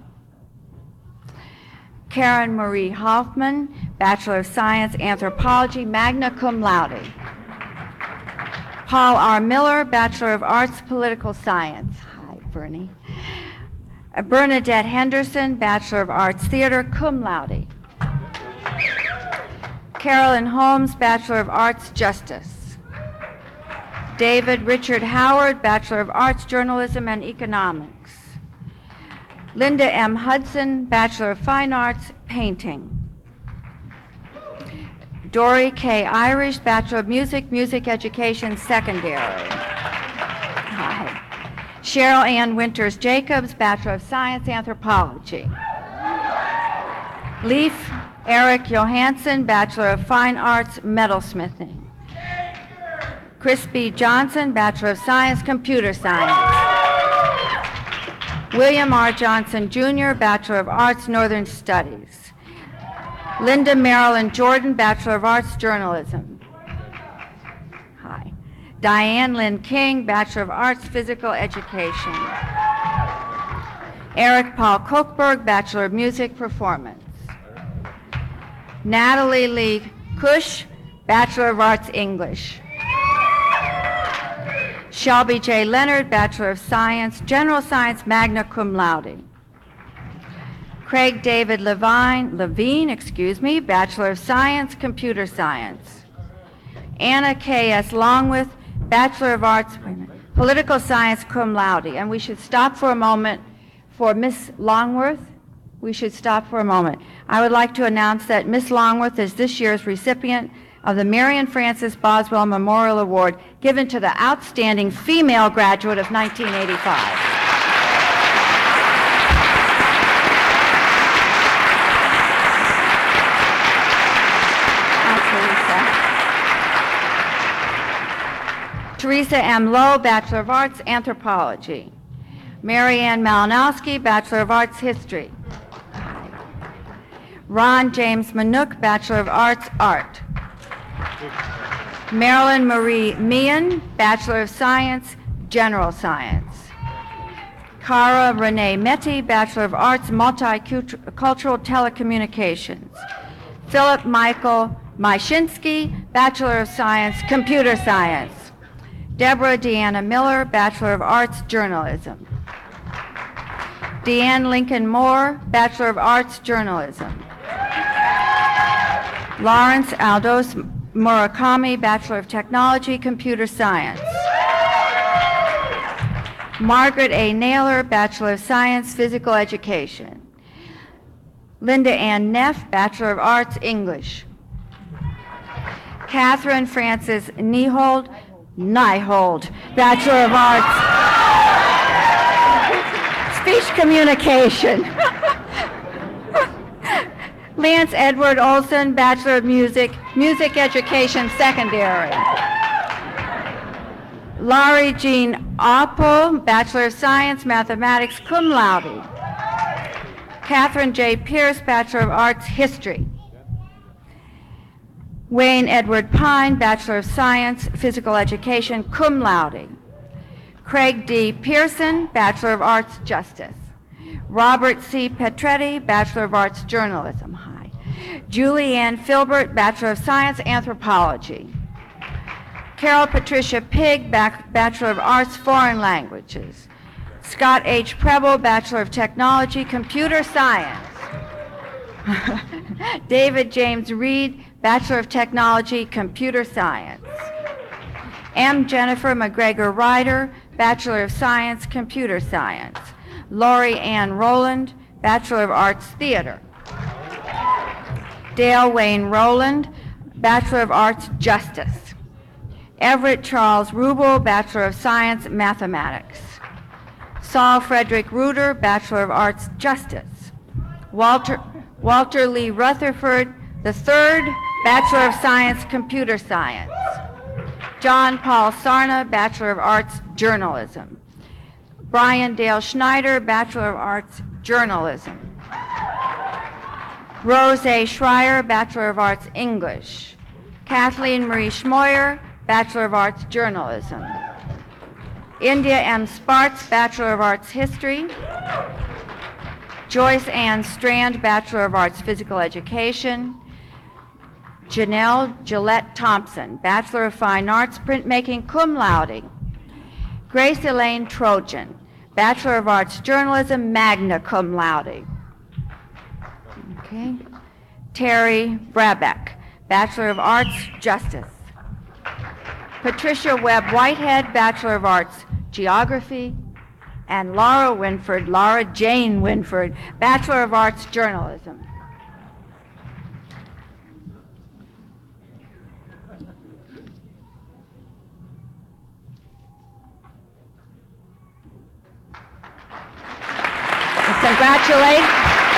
Karen Marie Hoffman, Bachelor of Science, Anthropology, magna cum laude. Paul R. Miller, Bachelor of Arts, Political Science. Hi, Bernie. Bernadette Henderson, Bachelor of Arts, Theater, cum laude. Carolyn Holmes, Bachelor of Arts, Justice. David Richard Howard, Bachelor of Arts, Journalism and Economics. Linda M. Hudson, Bachelor of Fine Arts, Painting. Dory K. Irish, Bachelor of Music, Music Education, Secondary. Hi. Cheryl Ann Winters Jacobs, Bachelor of Science, Anthropology. Leif Eric Johansson, Bachelor of Fine Arts, Metalsmithing. Chris B. Johnson, Bachelor of Science, Computer Science. William R. Johnson, Jr., Bachelor of Arts, Northern Studies. Linda Marilyn Jordan, Bachelor of Arts, Journalism. Hi. Diane Lynn King, Bachelor of Arts, Physical Education. Eric Paul Kochberg, Bachelor of Music, Performance. Natalie Lee Cush, Bachelor of Arts, English. Shelby J. Leonard, Bachelor of Science, General Science, magna cum laude. Craig David Levine, Bachelor of Science, Computer Science. Anna K.S. Longworth, Bachelor of Arts, Political Science, cum laude. And we should stop for a moment for Miss Longworth. We should stop for a moment. I would like to announce that Miss Longworth is this year's recipient of the Marion Frances Boswell Memorial Award given to the outstanding female graduate of 1985. Teresa M. Lowe, Bachelor of Arts, Anthropology. Mary Ann Malinowski, Bachelor of Arts, History. Ron James Manook, Bachelor of Arts, Art. Marilyn Marie Meehan, Bachelor of Science, General Science. Cara Renee Metti, Bachelor of Arts, Multicultural Telecommunications. Philip Michael Myshinsky, Bachelor of Science, Computer Science. Deborah Deanna Miller, Bachelor of Arts, Journalism. Deanne Lincoln Moore, Bachelor of Arts, Journalism. Lawrence Aldos Murakami, Bachelor of Technology, Computer Science. Margaret A. Naylor, Bachelor of Science, Physical Education. Linda Ann Neff, Bachelor of Arts, English. Catherine Frances Niehold, Bachelor of Arts, Speech Communication. Lance Edward Olson, Bachelor of Music, Music Education, Secondary. Laurie Jean Oppo, Bachelor of Science, Mathematics, cum laude. Catherine J. Pierce, Bachelor of Arts, History. Wayne Edward Pine, Bachelor of Science, Physical Education, cum laude. Craig D. Pearson, Bachelor of Arts, Justice. Robert C. Petretti, Bachelor of Arts, Journalism. Hi. Julie Ann Filbert, Bachelor of Science, Anthropology. Carol Patricia Pigg, Bachelor of Arts, Foreign Languages. Scott H. Preble, Bachelor of Technology, Computer Science. David James Reed, Bachelor of Technology, Computer Science. M. Jennifer McGregor Ryder, Bachelor of Science, Computer Science. Laurie Ann Rowland, Bachelor of Arts, Theater. Dale Wayne Rowland, Bachelor of Arts, Justice. Everett Charles Rubel, Bachelor of Science, Mathematics. Saul Frederick Reuter, Bachelor of Arts, Justice. Walter Lee Rutherford III, Bachelor of Science, Computer Science. John Paul Sarna, Bachelor of Arts, Journalism. Brian Dale Schneider, Bachelor of Arts, Journalism. Rose A. Schreier, Bachelor of Arts, English. Kathleen Marie Schmoyer, Bachelor of Arts, Journalism. India M. Sparts, Bachelor of Arts, History. Joyce Ann Strand, Bachelor of Arts, Physical Education. Janelle Gillette Thompson, Bachelor of Fine Arts, Printmaking, cum laude. Grace Elaine Trojan, Bachelor of Arts, Journalism, magna cum laude. Okay. Terry Brabeck, Bachelor of Arts, Justice. Patricia Webb Whitehead, Bachelor of Arts, Geography. And Laura Jane Winford, Bachelor of Arts, Journalism. Congratulate.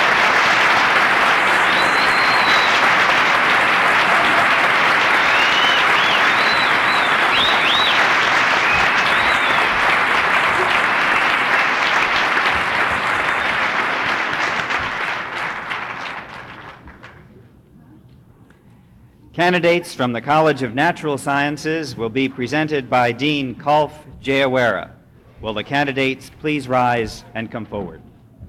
Candidates from the College of Natural Sciences will be presented by Dean Kulf Jayawara. Will the candidates please rise and come forward?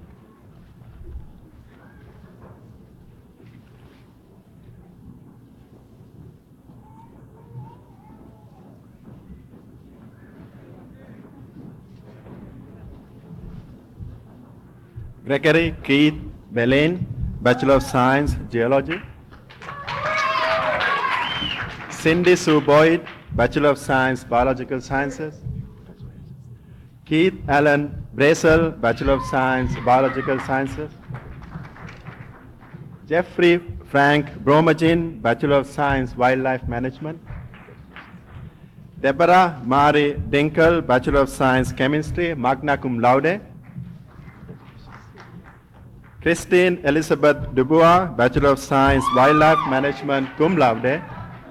Gregory Keith Belain, Bachelor of Science, Geology. Cindy Sue Boyd, Bachelor of Science, Biological Sciences. Keith Allen Bracel, Bachelor of Science, Biological Sciences. Jeffrey Frank Bromagin, Bachelor of Science, Wildlife Management. Deborah Marie Dinkel, Bachelor of Science, Chemistry, magna cum laude. Christine Elizabeth Dubois, Bachelor of Science, Wildlife Management, cum laude.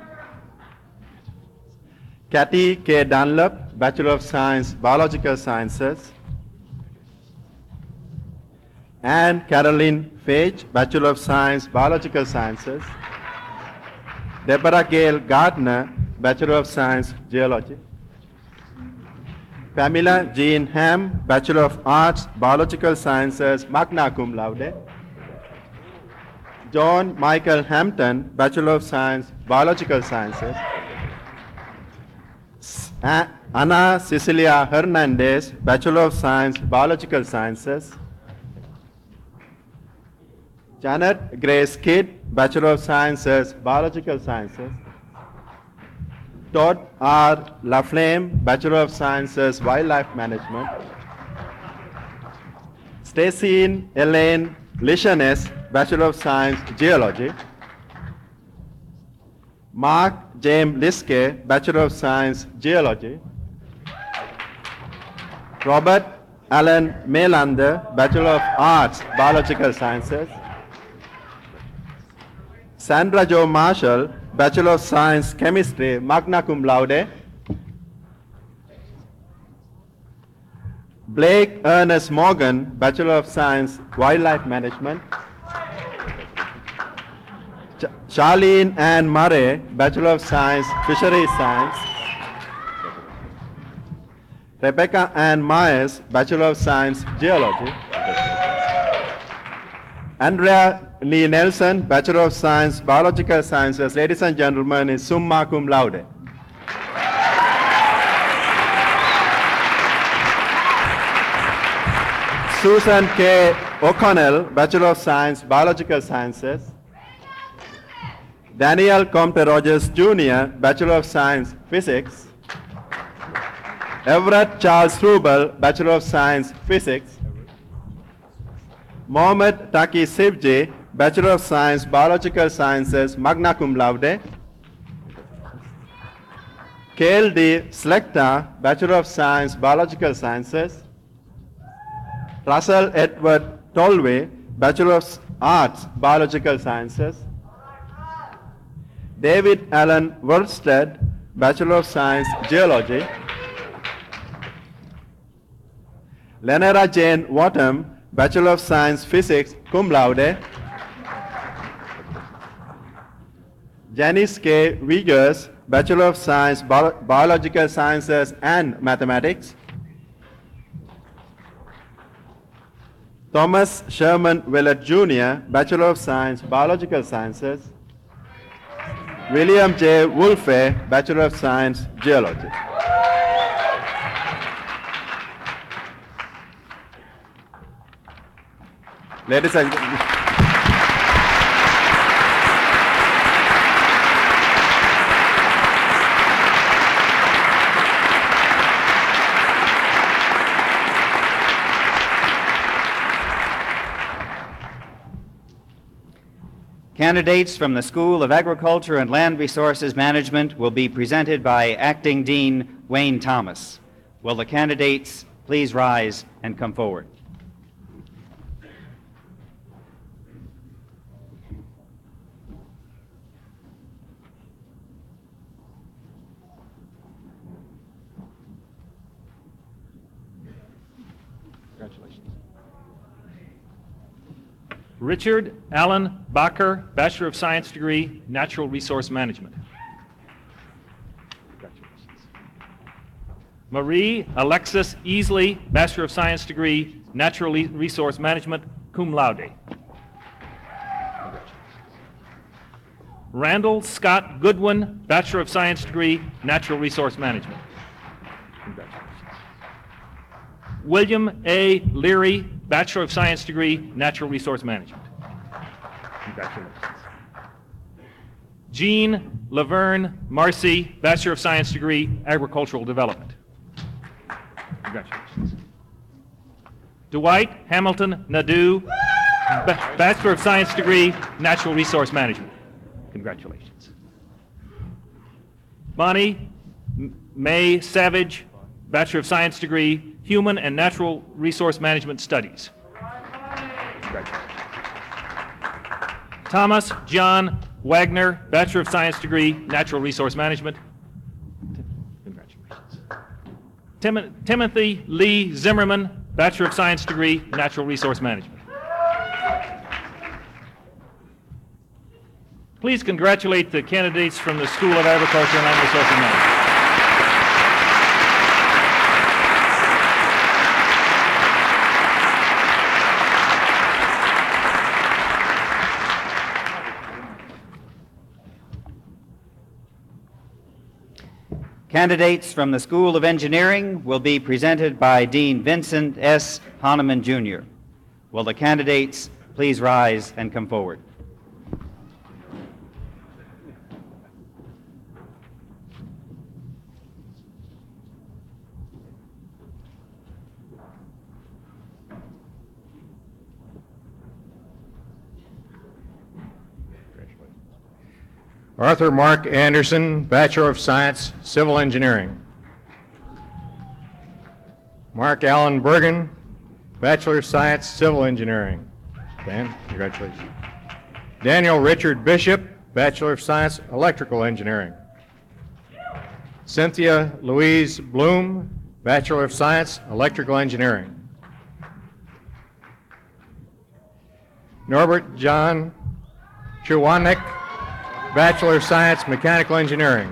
Kathy K. Dunlop, Bachelor of Science, Biological Sciences. Anne Caroline Fage, Bachelor of Science, Biological Sciences. Deborah Gail Gardner, Bachelor of Science, Geology. Pamela Jean Ham, Bachelor of Arts, Biological Sciences, magna cum laude. John Michael Hampton, Bachelor of Science, Biological Sciences. Ana Cecilia Hernandez, Bachelor of Science, Biological Sciences. Janet Grace Kidd, Bachelor of Sciences, Biological Sciences. Todd R. Laflame, Bachelor of Sciences, Wildlife Management. Stacey Elaine Lishanes, Bachelor of Science, Geology. Mark James Liske, Bachelor of Science, Geology. Robert Allen Melander, Bachelor of Arts, Biological Sciences. Sandra Jo Marshall, Bachelor of Science, Chemistry, magna cum laude. Blake Ernest Morgan, Bachelor of Science, Wildlife Management. Charlene Ann Murray, Bachelor of Science, Fisheries Science. Rebecca Ann Myers, Bachelor of Science, Geology. Andrea Lee Nelson, Bachelor of Science, Biological Sciences. Ladies and gentlemen, is summa cum laude. Susan K. O'Connell, Bachelor of Science, Biological Sciences. Daniel Comte Rogers Jr., Bachelor of Science, Physics. Everett Charles Strubel, Bachelor of Science, Physics. Mohammed Taki Sibji, Bachelor of Science, Biological Sciences, magna cum laude. Kale D. Slekta, Bachelor of Science, Biological Sciences. Russell Edward Tolway, Bachelor of Arts, Biological Sciences. David Allen Worsted, Bachelor of Science, Geology. Lenera Jane Wattam, Bachelor of Science, Physics, cum laude. Janice K. Wiegers, Bachelor of Science, Biological Sciences and Mathematics. Thomas Sherman Willett Jr., Bachelor of Science, Biological Sciences. William J. Wolfe, Bachelor of Science, Geology. Ladies and gentlemen.
Candidates from the School of Agriculture and Land Resources Management will be presented by Acting Dean Wayne Thomas. Will the candidates please rise and come forward?
Congratulations.
Richard Allen Bacher, Bachelor of Science degree, Natural Resource Management.
Congratulations.
Marie Alexis Easley, Bachelor of Science degree, Natural Resource Management, cum laude. Randall Scott Goodwin, Bachelor of Science degree, Natural Resource Management.
Congratulations.
William A. Leary, Bachelor of Science degree, Natural Resource Management.
Congratulations.
Jean Laverne Marcy, Bachelor of Science degree, Agricultural Development.
Congratulations.
Dwight Hamilton Nadeau, Bachelor of Science degree, Natural Resource Management. Congratulations. Bonnie May Savage, Bachelor of Science degree, Human and Natural Resource Management Studies.
Congratulations.
Thomas John Wagner, Bachelor of Science degree, Natural Resource Management.
Congratulations.
Timothy Lee Zimmerman, Bachelor of Science degree, Natural Resource Management. Please congratulate the candidates from the School of Agriculture and Land Resources Management.
Candidates from the School of Engineering will be presented by Dean Vincent S. Hahnemann, Jr. Will the candidates please rise and come forward?
Arthur Mark Anderson, Bachelor of Science, Civil Engineering. Mark Allen Bergen, Bachelor of Science, Civil Engineering. Dan, congratulations. Daniel Richard Bishop, Bachelor of Science, Electrical Engineering. Cynthia Louise Bloom, Bachelor of Science, Electrical Engineering. Norbert John Chewanek, Bachelor of Science, Mechanical Engineering.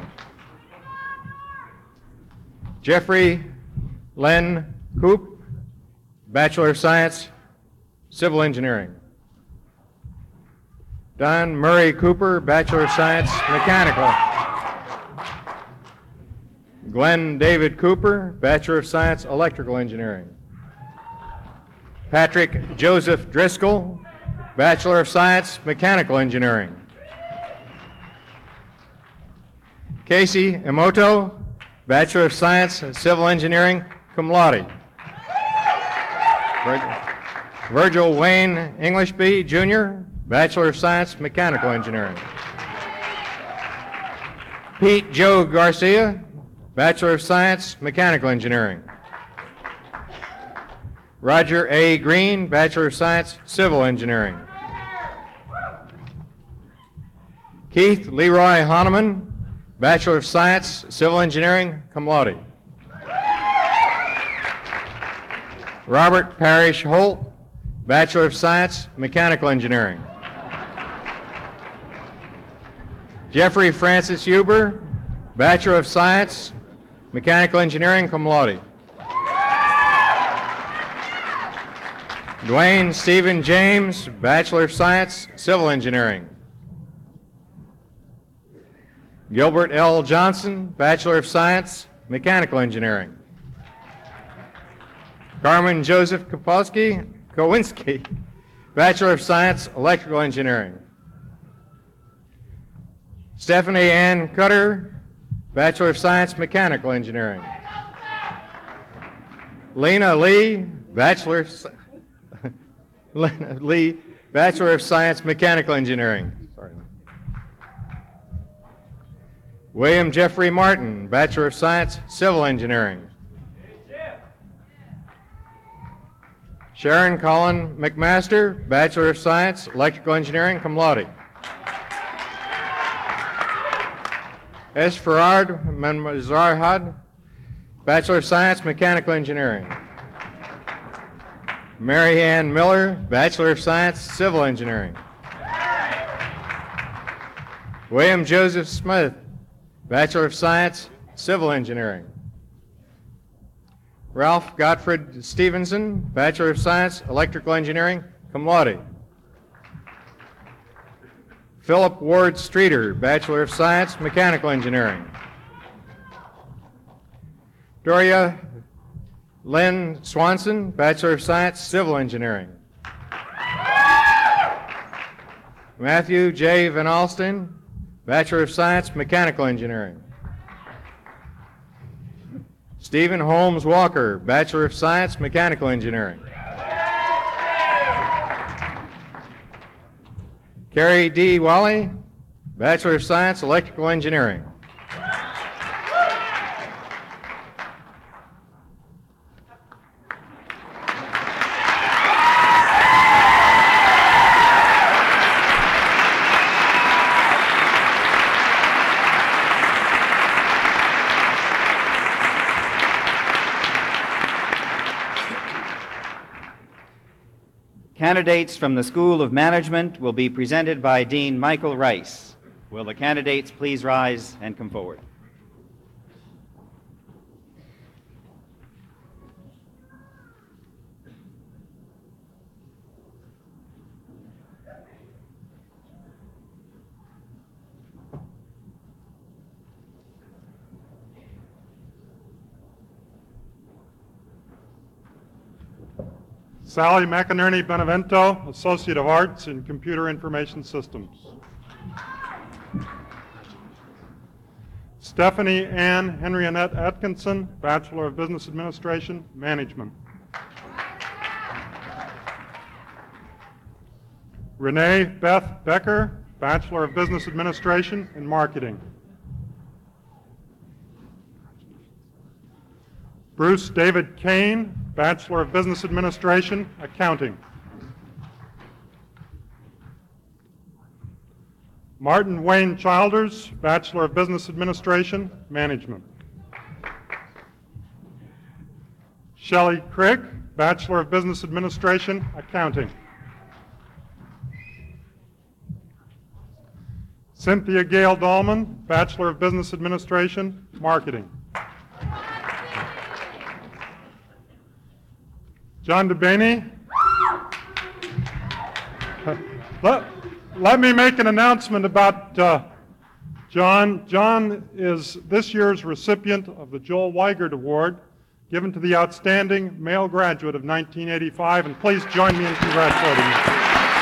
Jeffrey Len Coop, Bachelor of Science, Civil Engineering. Don Murray Cooper, Bachelor of Science, Mechanical. Glenn David Cooper, Bachelor of Science, Electrical Engineering. Patrick Joseph Driscoll, Bachelor of Science, Mechanical Engineering. Casey Emoto, Bachelor of Science, Civil Engineering, cum laude. Virgil Wayne Englishby, Jr., Bachelor of Science, Mechanical Engineering. Pete Joe Garcia, Bachelor of Science, Mechanical Engineering. Roger A. Green, Bachelor of Science, Civil Engineering. Keith Leroy Hahnemann, Bachelor of Science, Civil Engineering, cum laude. Robert Parrish Holt, Bachelor of Science, Mechanical Engineering. Jeffrey Francis Huber, Bachelor of Science, Mechanical Engineering, cum laude. Dwayne Stephen James, Bachelor of Science, Civil Engineering. Gilbert L. Johnson, Bachelor of Science, Mechanical Engineering. Carmen Joseph Kowinski, Bachelor of Science, Electrical Engineering. Stephanie Ann Cutter, Bachelor of Science, Mechanical Engineering. Lena Lee, Bachelor of Science, Mechanical Engineering. Sorry. William Jeffrey Martin, Bachelor of Science, Civil Engineering. Sharon Colin McMaster, Bachelor of Science, Electrical Engineering, cum laude. S. Farad Manmazarhad, Bachelor of Science, Mechanical Engineering. Mary Ann Miller, Bachelor of Science, Civil Engineering. William Joseph Smith, Bachelor of Science, Civil Engineering. Ralph Gottfried Stevenson, Bachelor of Science, Electrical Engineering, cum laude. Philip Ward Streeter, Bachelor of Science, Mechanical Engineering. Doria Lynn Swanson, Bachelor of Science, Civil Engineering. Matthew J. Van Alsten, Bachelor of Science, Mechanical Engineering. Stephen Holmes Walker, Bachelor of Science, Mechanical Engineering. Carrie D. Wally, Bachelor of Science, Electrical Engineering.
Candidates from the School of Management will be presented by Dean Michael Rice. Will the candidates please rise and come forward?
Sally McInerney Benevento, Associate of Arts in Computer Information Systems. Stephanie Ann Henriette Atkinson, Bachelor of Business Administration, Management. Renee Beth Becker, Bachelor of Business Administration and Marketing. Bruce David Kane, Bachelor of Business Administration, Accounting. Martin Wayne Childers, Bachelor of Business Administration, Management. Shelley Crick, Bachelor of Business Administration, Accounting. Cynthia Gale Dahlman, Bachelor of Business Administration, Marketing. John DeBaney. Let me make an announcement about John. John is this year's recipient of the Joel Weigert Award, given to the outstanding male graduate of 1985, and please join me in congratulating him.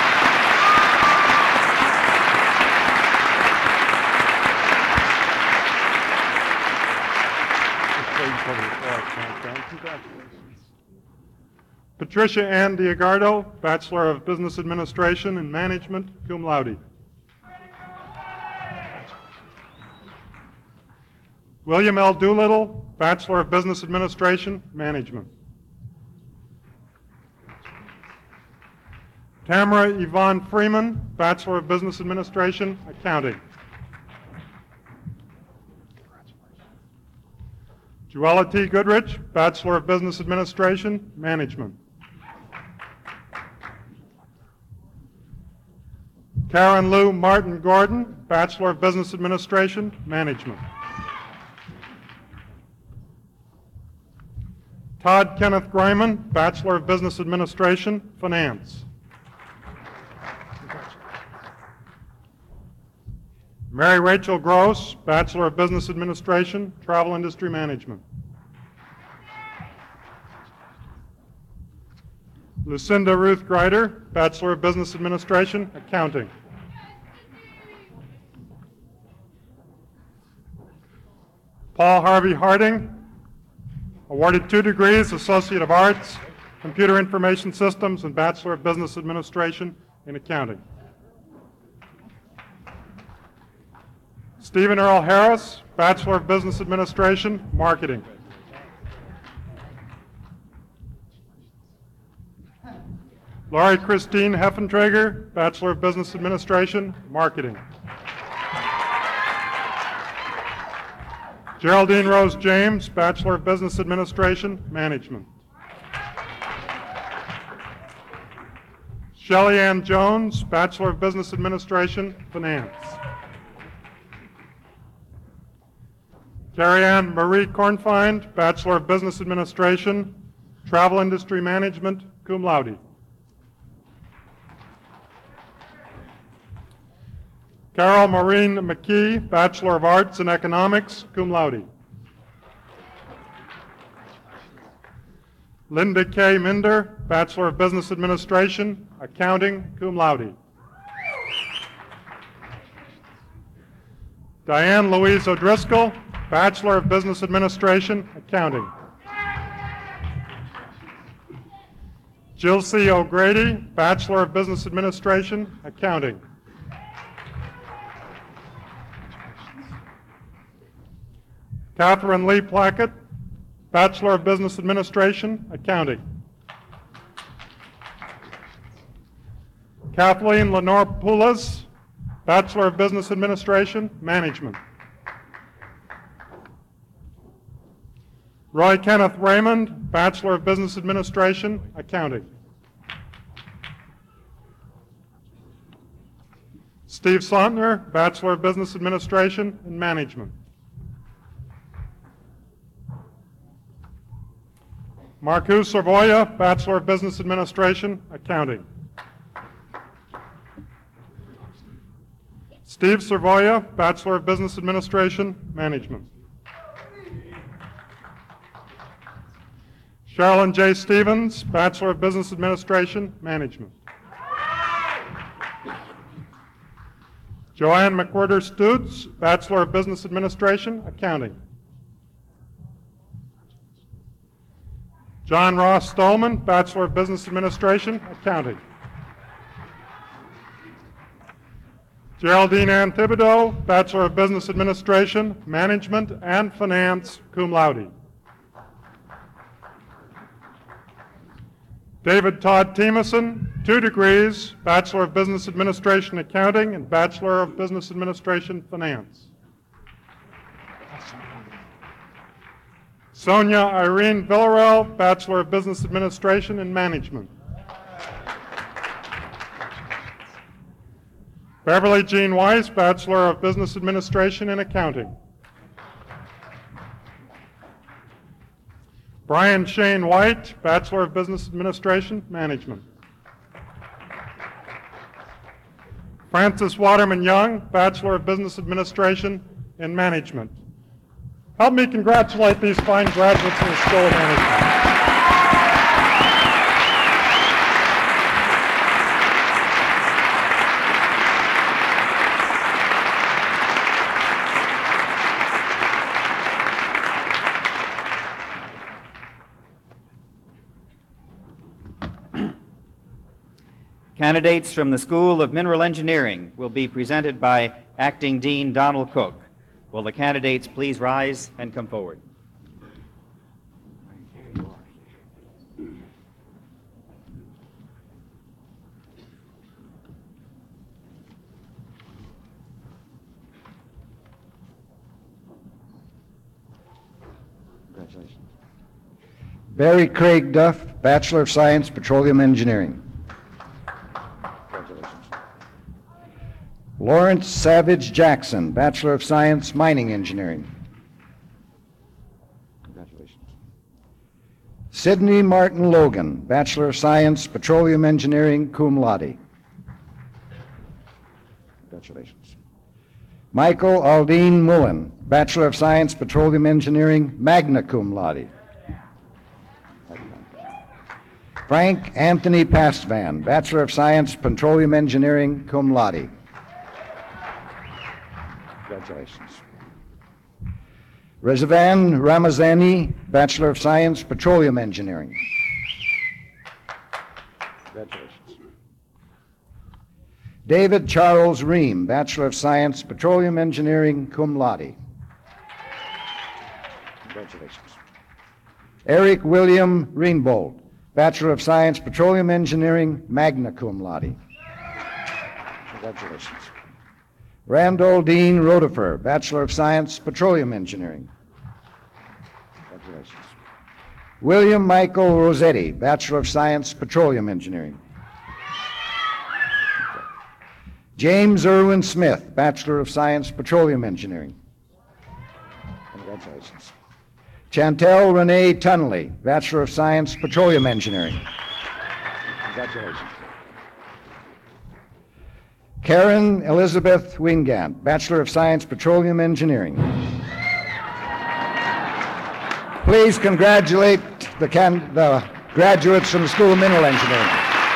Patricia Ann Diagardo, Bachelor of Business Administration and Management, cum laude. William L. Doolittle, Bachelor of Business Administration, Management. Tamara Yvonne Freeman, Bachelor of Business Administration, Accounting. Joella T. Goodrich, Bachelor of Business Administration, Management. Karen Lou Martin Gordon, Bachelor of Business Administration, Management. Todd Kenneth Greiman, Bachelor of Business Administration, Finance. Mary Rachel Gross, Bachelor of Business Administration, Travel Industry Management. Lucinda Ruth Greider, Bachelor of Business Administration, Accounting. Paul Harvey Harding, awarded 2 degrees, Associate of Arts, Computer Information Systems, and Bachelor of Business Administration in Accounting. Stephen Earl Harris, Bachelor of Business Administration, Marketing. Laurie Christine Heffentrager, Bachelor of Business Administration, Marketing. Geraldine Rose James, Bachelor of Business Administration, Management. Shelley Ann Jones, Bachelor of Business Administration, Finance. Carrie Ann Marie Kornfind, Bachelor of Business Administration, Travel Industry Management, cum laude. Carol Maureen McKee, Bachelor of Arts in Economics, cum laude. Linda K. Minder, Bachelor of Business Administration, Accounting, cum laude. Diane Louise O'Driscoll, Bachelor of Business Administration, Accounting. Jill C. O'Grady, Bachelor of Business Administration, Accounting. Catherine Lee Plackett, Bachelor of Business Administration, Accounting. Kathleen Lenore Poulas, Bachelor of Business Administration, Management. Roy Kenneth Raymond, Bachelor of Business Administration, Accounting. Steve Sontner, Bachelor of Business Administration and Management. Marcus Savoya, Bachelor of Business Administration, Accounting. Steve Savoya, Bachelor of Business Administration, Management. Sherilyn J. Stevens, Bachelor of Business Administration, Management. Joanne McWhirter Stutz, Bachelor of Business Administration, Accounting. John Ross Stolman, Bachelor of Business Administration, Accounting. Geraldine Ann Thibodeau, Bachelor of Business Administration, Management and Finance, cum laude. David Todd Temeson, 2 degrees, Bachelor of Business Administration, Accounting, and Bachelor of Business Administration, Finance. Sonia Irene Villarreal, Bachelor of Business Administration and Management. Beverly Jean Weiss, Bachelor of Business Administration and Accounting. Brian Shane White, Bachelor of Business Administration, Management. Francis Waterman Young, Bachelor of Business Administration and Management. Help me congratulate these fine graduates in the School of Management.
Candidates from the School of Mineral Engineering will be presented by Acting Dean Donald Cook. Will the candidates please rise and come forward?
Congratulations. Barry Craig Duff, Bachelor of Science, Petroleum Engineering. Lawrence Savage Jackson, Bachelor of Science, Mining Engineering. Congratulations. Sidney Martin Logan, Bachelor of Science, Petroleum Engineering, cum laude. Congratulations. Michael Aldine Mullen, Bachelor of Science, Petroleum Engineering, magna cum laude. Frank Anthony Pastvan, Bachelor of Science, Petroleum Engineering, cum laude. Congratulations. Rezavan Ramazani, Bachelor of Science, Petroleum Engineering. Congratulations. David Charles Ream, Bachelor of Science, Petroleum Engineering, cum laude. Congratulations. Eric William Ringbold, Bachelor of Science, Petroleum Engineering, magna cum laude. Congratulations. Randall Dean Rodefer, Bachelor of Science, Petroleum Engineering. Congratulations. William Michael Rossetti, Bachelor of Science, Petroleum Engineering. James Irwin Smith, Bachelor of Science, Petroleum Engineering. Congratulations. Chantel Renee Tunnelly, Bachelor of Science, Petroleum Engineering. Congratulations. Karen Elizabeth Wingant, Bachelor of Science, Petroleum Engineering. Please congratulate the graduates from the School of Mineral Engineering.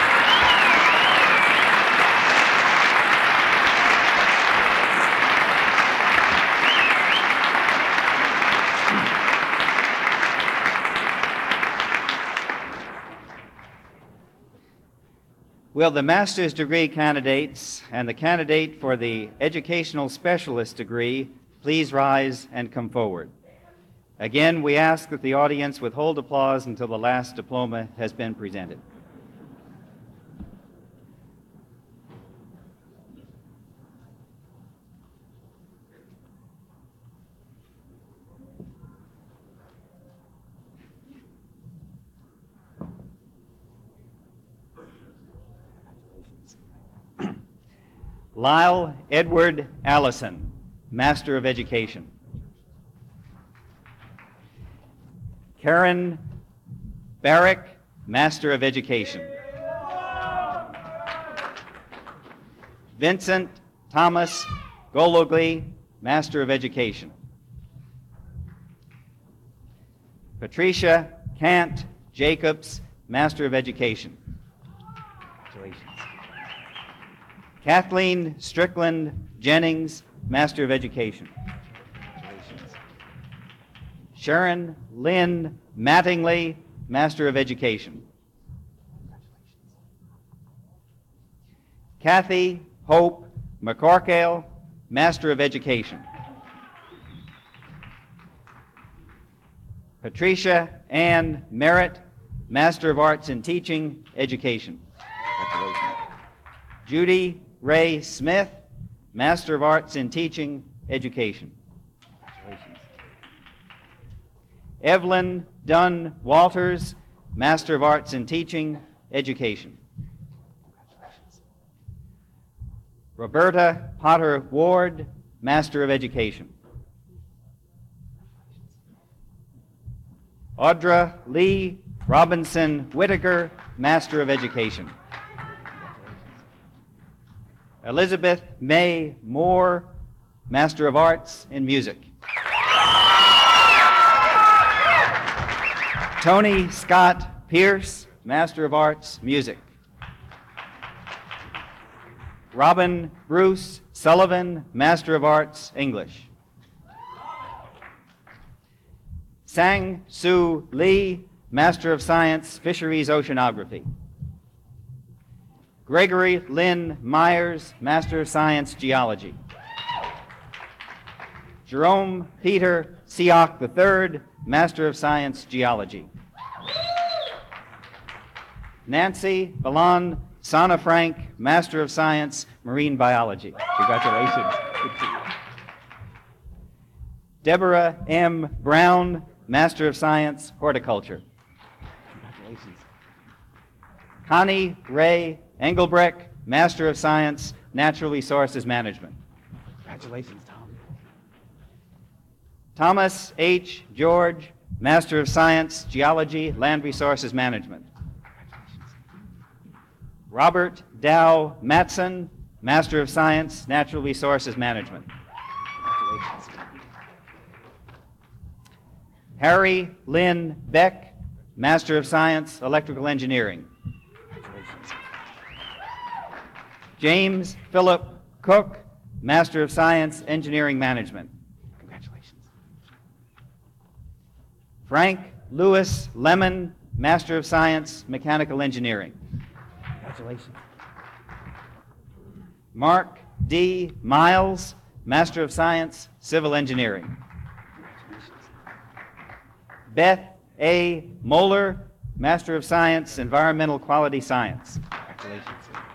Will the master's degree candidates and the candidate for the educational specialist degree please rise and come forward? Again, we ask that the audience withhold applause until the last diploma has been presented. Lyle Edward Allison, Master of Education. Karen Barrick, Master of Education. Vincent Thomas Gologly, Master of Education. Patricia Kant Jacobs, Master of Education. Congratulations. Kathleen Strickland Jennings, Master of Education. Congratulations. Sharon Lynn Mattingly, Master of Education. Congratulations. Kathy Hope McCorkale, Master of Education. Patricia Ann Merritt, Master of Arts in Teaching, Education. Congratulations. Judy Ray Smith, Master of Arts in Teaching, Education. Congratulations. Evelyn Dunn Walters, Master of Arts in Teaching, Education. Congratulations. Roberta Potter Ward, Master of Education. Audra Lee Robinson Whitaker, Master of Education. Elizabeth May Moore, Master of Arts in Music. Tony Scott Pierce, Master of Arts, Music. Robin Bruce Sullivan, Master of Arts, English. Sang Soo Lee, Master of Science, Fisheries Oceanography. Gregory Lynn Myers, Master of Science, Geology. Jerome Peter Siok III, Master of Science, Geology. Nancy Ballon Sana Frank, Master of Science, Marine Biology. Congratulations. Deborah M. Brown, Master of Science, Horticulture. Congratulations. Connie Ray Engelbrecht, Master of Science, Natural Resources Management. Congratulations, Tom. Thomas H. George, Master of Science, Geology, Land Resources Management. Robert Dow Matson, Master of Science, Natural Resources Management. Congratulations. Harry Lynn Beck, Master of Science, Electrical Engineering. Congratulations. James Philip Cook, Master of Science, Engineering Management. Congratulations. Frank Lewis Lemon, Master of Science, Mechanical Engineering. Congratulations. Mark D. Miles, Master of Science, Civil Engineering. Congratulations. Beth A. Moeller, Master of Science, Environmental Quality Science. Congratulations.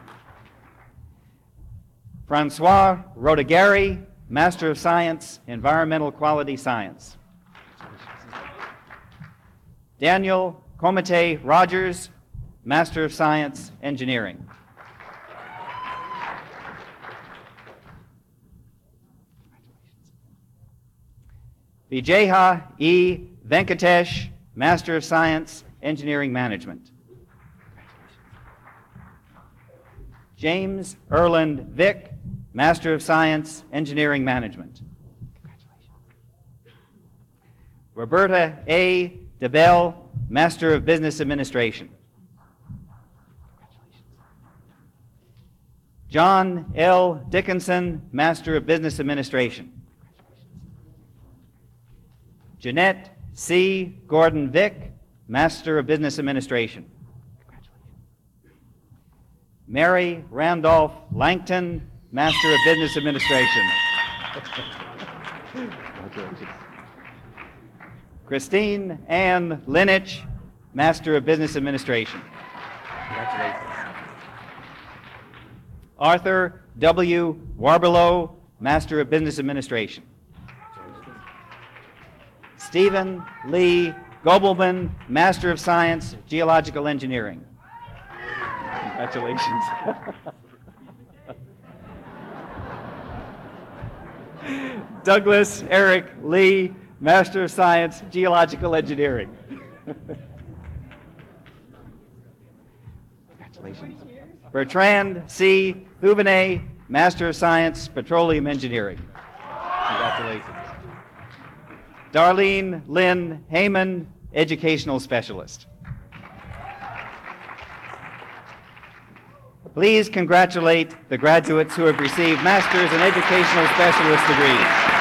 Francois Rodegari, Master of Science, Environmental Quality Science. Daniel Comite Rogers, Master of Science, Engineering. Vijayaha E. Venkatesh, Master of Science, Engineering Management. James Erland Vick, Master of Science, Engineering Management. Roberta A. DeBell, Master of Business Administration. John L. Dickinson, Master of Business Administration. Jeanette C. Gordon Vick, Master of Business Administration. Mary Randolph Langton, Master of Business Administration. Christine Ann Linich, Master of Business Administration. Congratulations. Arthur W. Warbelow, Master of Business Administration. Stephen Lee Gobelman, Master of Science, Geological Engineering. Congratulations. Douglas Eric Lee, Master of Science, Geological Engineering. Congratulations. Bertrand C. Houvenet, Master of Science, Petroleum Engineering. Congratulations. Darlene Lynn Heyman, Educational Specialist. Please congratulate the graduates who have received Master's and Educational Specialist degrees.